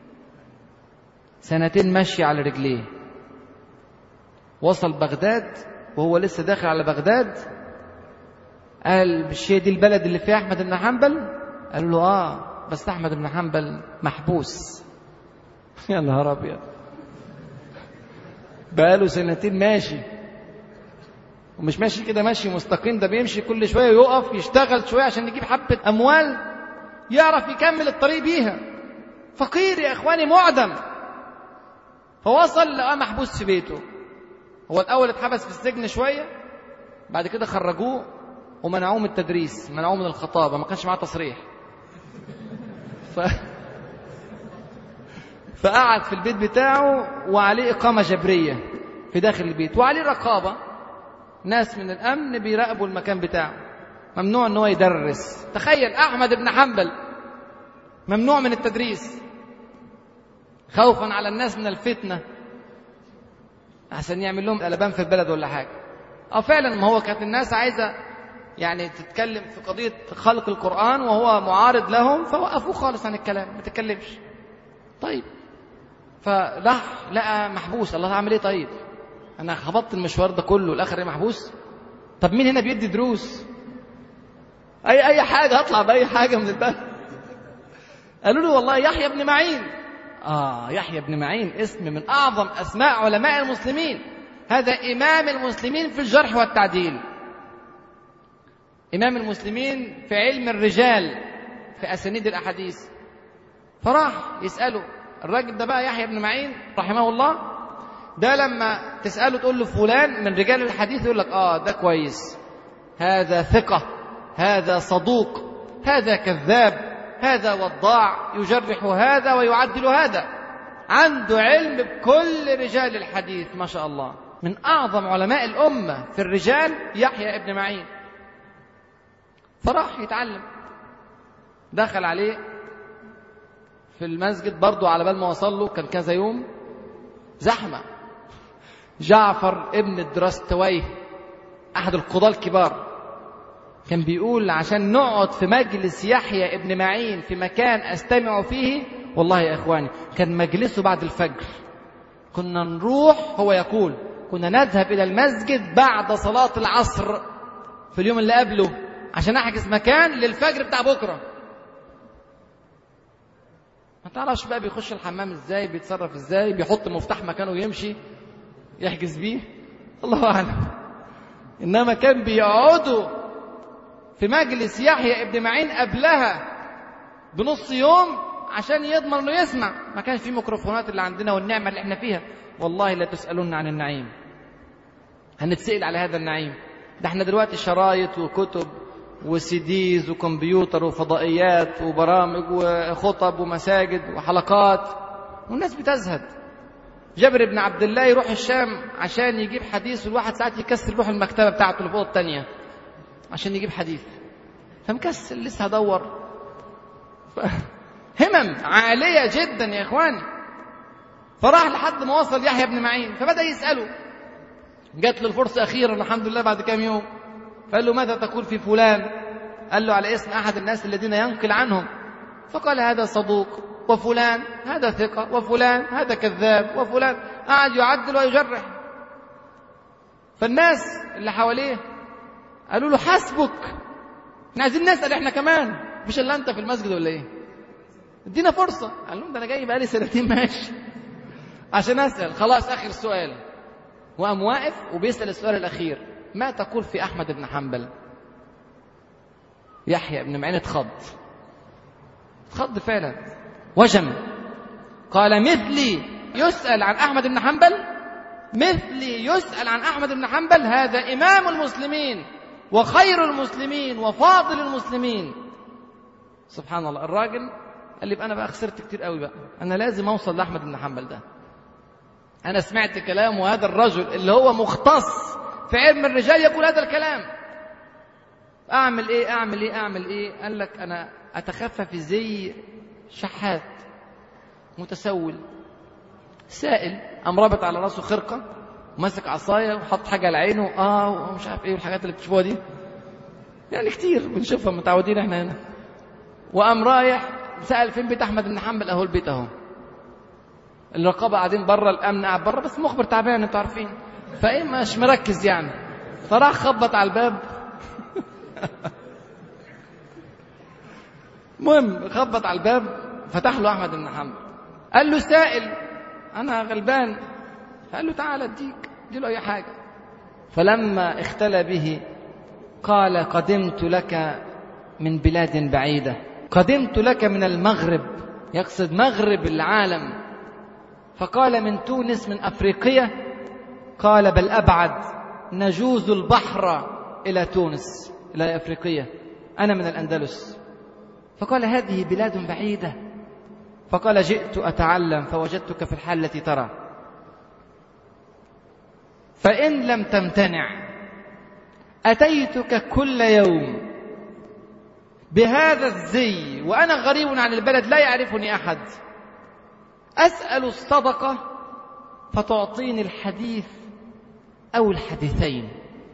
سنتين مشي على رجليه. وصل بغداد وهو لسه داخل على بغداد قال بالشيء دي البلد اللي فيها أحمد بن حنبل؟ قالوا له آه بس أحمد بن حنبل محبوس. يا نهار أبيض، بقاله سنتين ماشي، ومش ماشي كده ماشي مستقيم، ده بيمشي كل شوية يقف يشتغل شوية عشان يجيب حبة أموال يعرف يكمل الطريق بيها. فقير يا إخواني، معدم. فوصل لقى محبوس في بيته. هو الأول اتحبس في السجن شوية، بعد كده خرجوه ومنعوه من التدريس، منعوه من الخطابة، ما كانش معاه تصريح. ف... فقعد في البيت بتاعه وعليه إقامة جبرية في داخل البيت، وعليه رقابة، ناس من الأمن بيراقبوا المكان بتاعه. ممنوع أنه يدرس. تخيل أحمد بن حنبل ممنوع من التدريس خوفا على الناس من الفتنة، عشان يعمل لهم قلبان في البلد ولا حاجة. أو فعلا ما هو كانت الناس عايزة يعني تتكلم في قضية خلق القرآن وهو معارض لهم، فوقفوه خالص عن الكلام، ما تتكلمش. طيب فراح لقى محبوس. الله، اعمل ايه؟ طيب انا خبطت المشوار ده كله الاخر محبوس. طب مين هنا بيدي دروس؟ اي اي حاجه، هطلع باي حاجه من البلد. قالوا له والله يحيى بن معين. اه يحيى بن معين اسم من اعظم اسماء علماء المسلمين، هذا امام المسلمين في الجرح والتعديل، امام المسلمين في علم الرجال في اسانيد الاحاديث. فراح يساله الراجل ده بقى يحيى بن معين رحمه الله، ده لما تسأله تقول له فلان من رجال الحديث يقول لك آه ده كويس، هذا ثقة، هذا صدوق، هذا كذاب، هذا وضاع، يجرح هذا ويعدل هذا. عنده علم بكل رجال الحديث ما شاء الله، من أعظم علماء الأمة في الرجال يحيى بن معين. فراح يتعلم، دخل عليه في المسجد برضو، على بال ما وصل له كان كذا يوم زحمة. جعفر ابن الدراستويه أحد القضاة الكبار كان بيقول عشان نقعد في مجلس يحيى ابن معين في مكان أستمع فيه، والله يا إخواني كان مجلسه بعد الفجر. كنا نروح، هو يقول كنا نذهب إلى المسجد بعد صلاة العصر في اليوم اللي قبله عشان أحجز مكان للفجر بتاع بكرة. ما تعرفش بقى بيخش الحمام ازاي، بيتصرف ازاي، بيحط مفتاح مكانه ويمشي يحجز بيه، الله أعلم. إنما كان بيقعدوا في مجلس يحيى ابن معين قبلها بنص يوم عشان يضمن انه يسمع. ما كانش في ميكروفونات اللي عندنا والنعمة اللي احنا فيها. والله لا تسألون عن النعيم، هنتسأل على هذا النعيم. ده احنا دلوقتي شرايط وكتب وسيديز وكمبيوتر وفضائيات وبرامج وخطب ومساجد وحلقات، والناس بتزهد. جابر بن عبد الله يروح الشام عشان يجيب حديث، والواحد ساعات يكسر يروح المكتبة بتاعته اللي فوق التانية عشان يجيب حديث، فمكسل لسه هدور. ف... همم عالية جدا يا إخواني. فراح لحد ما وصل يحيى بن معين، فبدأ يسأله. جات له الفرصة أخيرا الحمد لله بعد كام يوم. فقال له ماذا تقول في فلان؟ قال له على اسم أحد الناس الذين ينقل عنهم. فقال هذا صدوق، وفلان هذا ثقة، وفلان هذا كذاب، وفلان. قعد يعدل ويجرح. فالناس اللي حواليه قالوا له حسبك، احنا عايزين نسأل احنا كمان، مش الا انت في المسجد ولا ايه؟ ادينا فرصة. قال لهم ده انا جاي بقالي سنتين ماشي عشان اسأل. خلاص اخر سؤال. وقام واقف وبيسأل السؤال الاخير، ما تقول في احمد بن حنبل؟ يحيى بن معين اتخض. اتخض فعلا وجم. قال مثلي يسأل عن أحمد بن حنبل؟ مثلي يسأل عن أحمد بن حنبل؟ هذا إمام المسلمين وخير المسلمين وفاضل المسلمين. سبحان الله. الراجل قال لي بقى أنا بقى خسرت كتير قوي بقى، أنا لازم أوصل لأحمد بن حنبل ده. أنا سمعت كلام وهذا الرجل اللي هو مختص في علم الرجال يقول هذا الكلام. أعمل إيه أعمل إيه أعمل إيه؟ قال لك أنا أتخفى في زي شحات متسول سائل، قام رابط على راسه خرقة وماسك عصاية وحط حاجة على عينه آه ومش عارف إيه والحاجات اللي بتشوفوها دي يعني كتير بنشوفها متعودين إحنا هنا. وقام رايح سأل فين بيت أحمد بن حنبل؟ أهو البيت أهو. الرقابة قاعدين بره، الأمن قاعد بره، بس مخبر تعبان أنتوا عارفين، فإيه مش مركز يعني. فراح خبط على الباب المهم خبط على الباب، فتح له أحمد بن حنبل، قال له سائل أنا غلبان. قال له تعال أديك، اديله أي حاجة. فلما اختلى به قال قدمت لك من بلاد بعيدة، قدمت لك من المغرب، يقصد مغرب العالم. فقال من تونس من أفريقيا؟ قال بل أبعد، نجوز البحر إلى تونس إلى أفريقيا، أنا من الأندلس. فقال هذه بلاد بعيدة. فقال جئت أتعلم فوجدتك في الحال التي ترى، فإن لم تمتنع أتيتك كل يوم بهذا الزي وأنا غريب عن البلد لا يعرفني أحد، أسأل الصدقة فتعطيني الحديث أو الحديثين.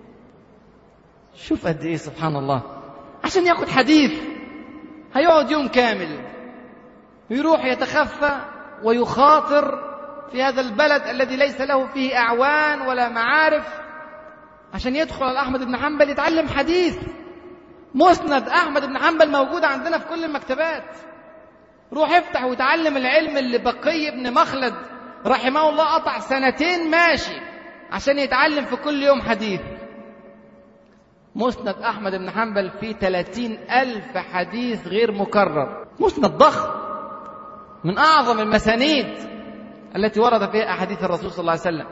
شوف قد إيه سبحان الله، عشان يأخذ حديث هيقعد يوم كامل يروح يتخفى ويخاطر في هذا البلد الذي ليس له فيه أعوان ولا معارف عشان يدخل على أحمد بن حنبل يتعلم حديث. مسند أحمد بن حنبل موجود عندنا في كل المكتبات، روح افتح وتعلم العلم اللي بقي بن مخلد رحمه الله قطع سنتين ماشي عشان يتعلم في كل يوم حديث. مسند أحمد بن حنبل فيه ثلاثين ألف حديث غير مكرر، مسند ضخم من أعظم المسانيد التي ورد فيها أحاديث الرسول صلى الله عليه وسلم.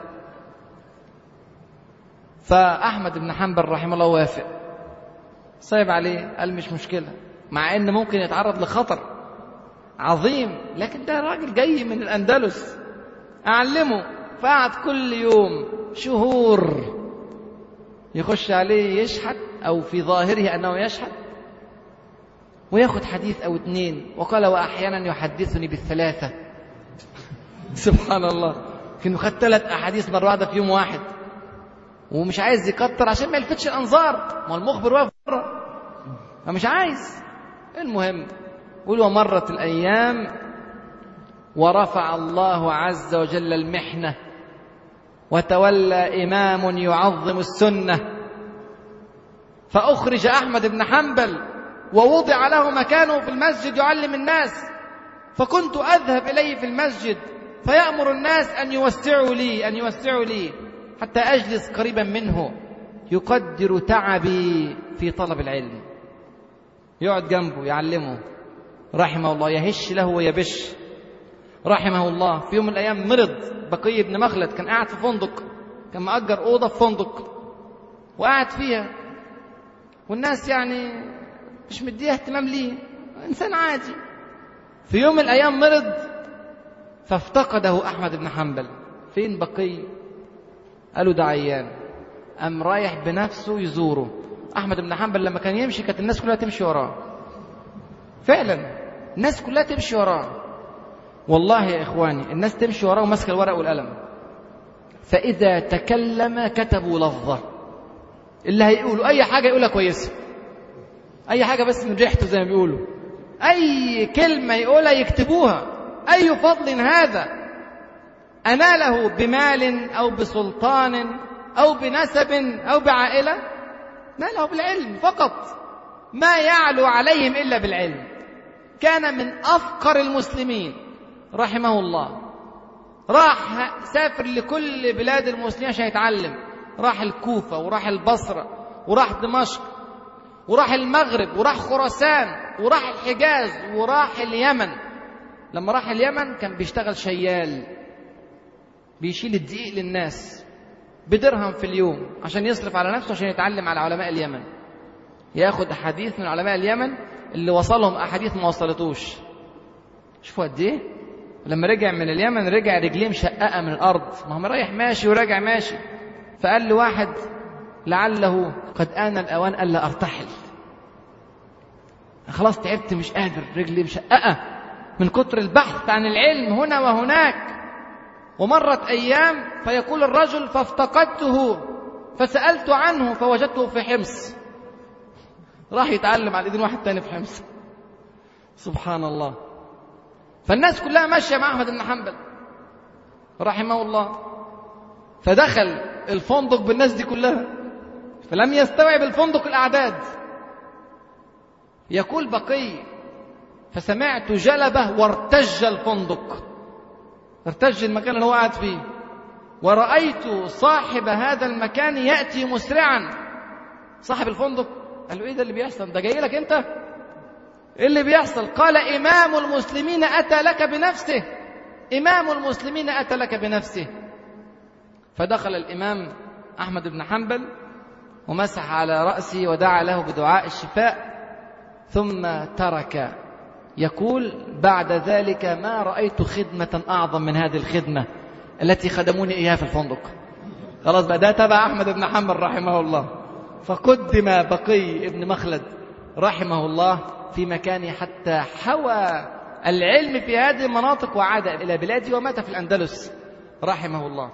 فأحمد بن حنبل رحمه الله وافق، صعب عليه، قال مش مشكلة، مع أن ممكن يتعرض لخطر عظيم، لكن ده راجل جاي من الأندلس أعلمه. فقعد كل يوم شهور يخش عليه يشحت، أو في ظاهره أنه يشحت، ويأخذ حديث أو اثنين. وقال وأحيانا يحدثني بالثلاثة سبحان الله، كأنه خد ثلاث أحاديث مرة واحدة في يوم واحد، ومش عايز يكتر عشان ما يلفتش الأنظار، ما المخبر واقف بره فمش عايز. المهم قل ومرت الأيام ورفع الله عز وجل المحنة وتولى إمام يعظم السنة، فأخرج أحمد بن حنبل ووضع له مكانه في المسجد يعلم الناس. فكنت أذهب إليه في المسجد فيأمر الناس أن يوسعوا لي أن يوسعوا لي حتى أجلس قريبا منه، يقدر تعبي في طلب العلم، يقعد جنبه يعلمه رحمه الله، يهش له ويبش رحمه الله. في يوم من الأيام مرض بقي بن مخلد، كان قاعد في فندق، كان مأجر أوضة في فندق وقاعد فيها، والناس يعني مش مديه اهتمام ليه، إنسان عادي. في يوم من الأيام مرض فافتقده أحمد بن حنبل، فين بقي؟ قالوا ده عيان. قام رايح بنفسه يزوره. أحمد بن حنبل لما كان يمشي كانت الناس كلها تمشي وراه، فعلا الناس كلها تمشي وراه، والله يا إخواني الناس تمشي وراه وماسك الورق والقلم. فإذا تكلم كتبوا لفظة، اللي هيقولوا أي حاجة يقولها كويسة، أي حاجة بس من ريحته زي ما بيقولوا، أي كلمة يقولها يكتبوها. أي فضل هذا أناله بمال أو بسلطان أو بنسب أو بعائلة؟ ناله بالعلم فقط، ما يعلو عليهم إلا بالعلم. كان من أفقر المسلمين رحمه الله، راح سافر لكل بلاد المسلمين عشان يتعلم، راح الكوفة وراح البصرة وراح دمشق وراح المغرب وراح خراسان وراح الحجاز وراح اليمن. لما راح اليمن كان بيشتغل شيال، بيشيل الدقيق للناس بدرهم في اليوم عشان يصرف على نفسه، عشان يتعلم على علماء اليمن، ياخد أحاديث من علماء اليمن اللي وصلهم أحاديث ما وصلتوش. شوفوا قد إيه. لما رجع من اليمن رجع رجليه مشققة من الأرض، ما هو رايح ماشي وراجع ماشي. فقال له واحد لعله قد آن الأوان ألا أرتحل، خلاص تعبت مش قادر، رجلي مشققة من كتر البحث عن العلم هنا وهناك. ومرت أيام فيقول الرجل فافتقدته فسألت عنه فوجدته في حمص، راح يتعلم على إيدين واحد تاني في حمص. سبحان الله. فالناس كلها ماشية مع أحمد بن حنبل رحمه الله، فدخل الفندق بالناس دي كلها فلم يستوعب الفندق الأعداد. يقول بقي فسمعت جلبة وارتج الفندق، ارتج المكان اللي هو قاعد فيه، ورأيت صاحب هذا المكان يأتي مسرعا. صاحب الفندق قال له ايه ده اللي بيحصل؟ ده جاي لك انت؟ ايه اللي بيحصل؟ قال إمام المسلمين أتى لك بنفسه، إمام المسلمين أتى لك بنفسه. فدخل الإمام أحمد بن حنبل ومسح على رأسي ودعا له بدعاء الشفاء ثم ترك. يقول بعد ذلك ما رأيت خدمة أعظم من هذه الخدمة التي خدموني إياها في الفندق. خلاص بقى ده تبع أحمد بن حنبل رحمه الله. فقدم بقي ابن مخلد رحمه الله في مكانه حتى حوى العلم في هذه المناطق وعاد إلى بلاده ومات في الأندلس رحمه الله.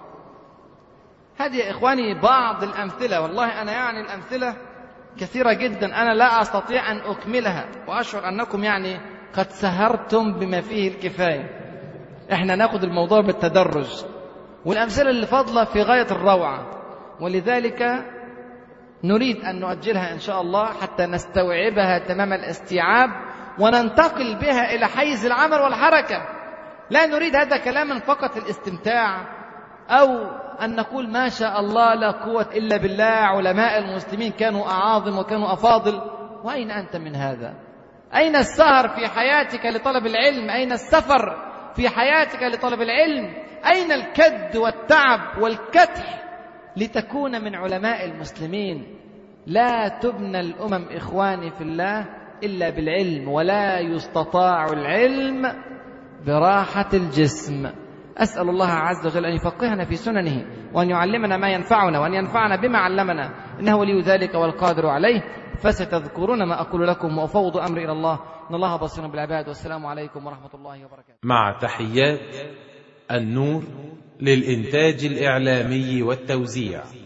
هذه يا إخواني بعض الأمثلة، والله أنا يعني الأمثلة كثيرة جدا أنا لا أستطيع أن أكملها، وأشعر أنكم يعني قد سهرتم بما فيه الكفاية. إحنا نأخذ الموضوع بالتدرج، والأمثلة اللي فاضلة في غاية الروعة، ولذلك نريد أن نؤجلها إن شاء الله حتى نستوعبها تمام الاستيعاب وننتقل بها إلى حيز العمل والحركة. لا نريد هذا كلاما فقط الاستمتاع أو أن نقول ما شاء الله لا قوة إلا بالله، علماء المسلمين كانوا أعاظم وكانوا أفاضل. وأين أنت من هذا؟ أين السهر في حياتك لطلب العلم؟ أين السفر في حياتك لطلب العلم؟ أين الكد والتعب والكدح لتكون من علماء المسلمين؟ لا تبنى الأمم إخواني في الله إلا بالعلم، ولا يستطاع العلم براحة الجسم. أسأل الله عز وجل أن يفقهنا في سننه وأن يعلمنا ما ينفعنا وأن ينفعنا بما علمنا، إنه ولي ذلك والقادر عليه. فستذكرون ما أقول لكم وأفوض أمري إلى الله، إن الله بصير بالعباد. والسلام عليكم ورحمة الله وبركاته. مع تحيات النور للإنتاج الإعلامي والتوزيع.